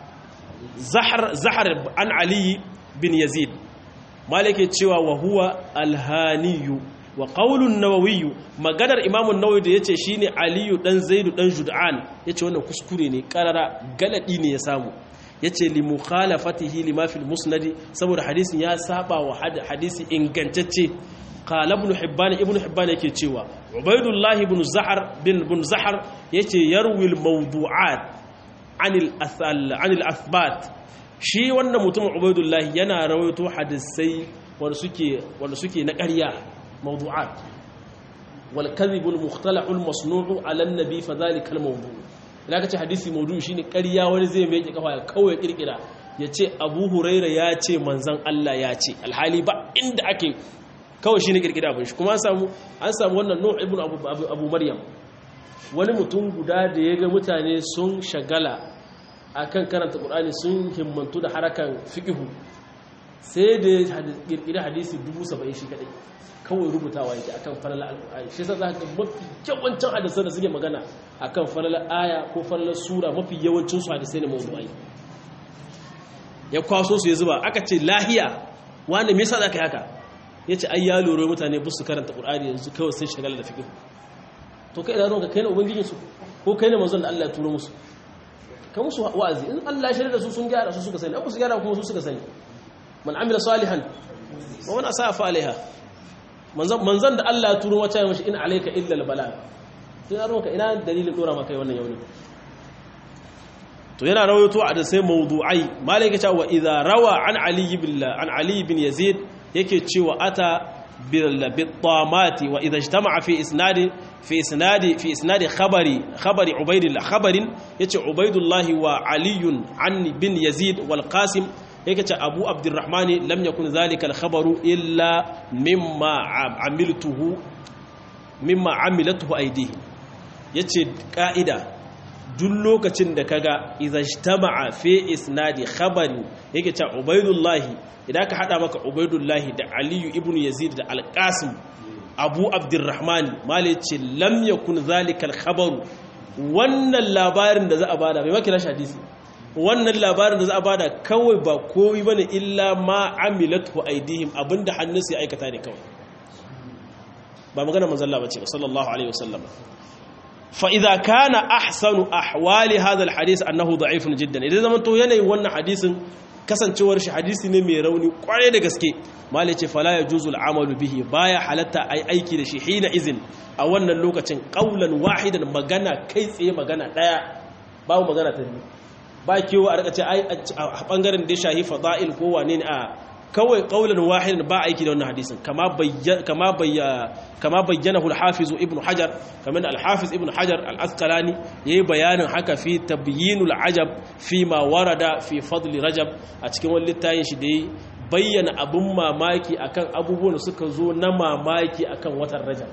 zahar an aliyu bin yazid malike cewa wa huwa alhaniyu wa qaulun nawawiyu maganar imamun nawawi da yace shine aliyu dan zaidu dan jud'an yace wannan kuskure ne karara galadi ne ya samu yace li mukhalafatihi lima fil musnad saboda hadisin ya saba wa hadisi ingantacce قال ابن حبان ابن حبان yake cewa ubaydullah ibn zahar bin ibn zahar yace yarwi al mawdu'at anil athal anil athbat shi wannan mutum ubaydullah yana rawaito hadisai wanda suke wanda suke na ƙarya mawdu'at wal kadhib al mukhtalaq al masnu' ala an nabi fa dhalika al mawdu' idan kace hadisi mawdu' shine ƙarya wani zai mai kafa ya kawai kirkira yace abu huraira ya ce manzon Allah ya ce alhali ba inda ake kawai shi ne kirkira abin shi kuma an samu an samu wannan nuh ibn abu, abu, abu maryam wani mutum guda da ya ga mutane sun shagala akan karanta qur'ani sun himmantu da harakan fiqh sai da ya kirkira hadisi dubu saba'in shi kadai kawai rubutawa yake akan falala alqur'ani shi yasa zaka mafi yawancin hadisan da suke magana akan falala aya ko falala sura mafi yawancin su hadisai ne mawdu'ai ya kwaso su ya zuba aka ce lahiya wani me yasa zaka yi haka ya ce ai ya lura mutane ba su karanta ƙur'ani yanzu kawai sun shagala da fiƙi to kai idan ka kai na ubangijinsu ko kai na manzon da Allah ya turo musu ka musu wa'azi in Allah ya shirya da su sun gyara su suka sani an su gyara kuma su suka sani man amila salihan wa man asaa fa alaiha manzon manzon da Allah ya turo wata mashi in alayka illa albala to ya roka ina dalilin dora maka kai wannan yau ne to yana rawaito a da sai mawdu'ai malaka ta wa idza rawa an ali ibn an ali ibn yazid yake cewa ata بالطامات واذا اجتمع في اسناد في اسناد في اسناد خبري خبر عبيد الله خبر يتي عبيد الله وعلي عن بن يزيد والقاسم يكي ابو عبد الرحمن لم يكن ذلك الخبر الا مما عملته mimma amilatu aydihim yace ka'ida duk lokacin da kaga idza ijtama'a fi isnadi khabari yake ta ubaydullah idan ka hada maka ubaydullah da aliyu ibn yazid da al-qasim abu abdurrahman mala yace lam yakun zalika al-khabar wannan labarin da za a bada bai maka rashi hadisi wannan labarin da za a bada kawai ba komai bane illa ma amilatu aydihim abinda hannunsu ya aikata ne kawai ba magana manzon Allah bace sallallahu alaihi wasallam fa idza kana ahsanu ahwali hadha alhadith annahu da'ifun jiddan idan zaman to yanayin wannan hadisin kasancewar shi hadisi ne mai rauni kware da gaske mala yace fala yajuzu al'amalu bihi baya halatta ai aiki da shi hina izin a wannan lokacin qaulan wahidan magana kai tsaye magana daya babu magana ta biyu ba kewa a rika ce ai a bangaren da shahi fada'il ko wane ne a kawai qaulan wahidan ba aiki da wannan hadisin kama bayyana kama bayyana kama bayyanahu al-hafiz ibn hajar kaman al-hafiz ibn hajar al-asqalani yayi bayanin haka fi tabyinul ajab fi ma warada fi fadl rajab a cikin wannan littafin shi da yayi bayyana abun mamaki akan abubuwan da suka zo na mamaki akan watan rajab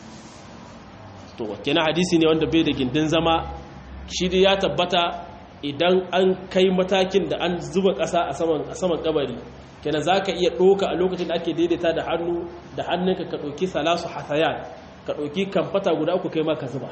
to kenan hadisi ne wanda bai da gindin zama shi dai ya tabbata idan an kai matakin da an zuba ƙasa a saman a saman kabari kenan zaka iya doka a lokacin da ake daidaita da hannu da hannunka ka doki salasu hasayan ka doki kamfata guda uku kai ma ka zuba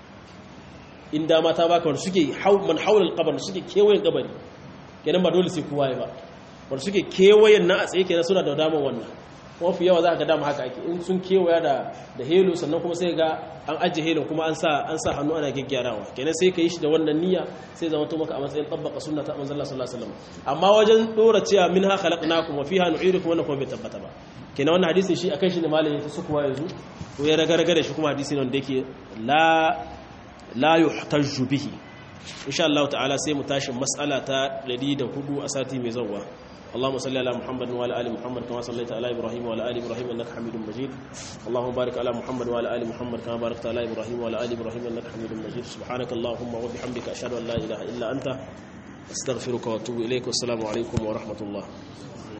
inda mata baka wanda suke man haulal qabr suke kewayen kabari kenan ba dole sai kowa ya ba wanda suke kewayen nan a tsaye kenan suna da damar wannan kuma fi yawa za ka ga dama haka ake in sun kewaya da da helo sannan kuma sai ga an ajiye helo kuma an sa an sa hannu ana gyaggyarawa kenan sai ka yi shi da wannan niyya sai zama to maka a matsayin tabbaka sunna ta manzon Allah sallallahu alaihi wasallam amma wajen dora cewa minha khalaqnakum wa fiha nu'idukum wannan kuma bai tabbata ba kenan wannan hadisin shi akan shi ne malamin ta sukuwa yanzu to ya raga raga da shi kuma hadisi ne wanda yake la la yuhtajju bihi insha Allah ta'ala sai mu tashi mas'ala ta ɗari da hudu a sati mai zawwa اللهم صل على محمد وعلى ال محمد كما صليت على ابراهيم وعلى ال ابراهيم انك حميد مجيد اللهم بارك على محمد وعلى ال محمد كما باركت على ابراهيم وعلى ال ابراهيم انك حميد مجيد سبحانك اللهم وبحمدك اشهد ان لا اله الا انت استغفرك واتوب اليك والسلام عليكم ورحمه الله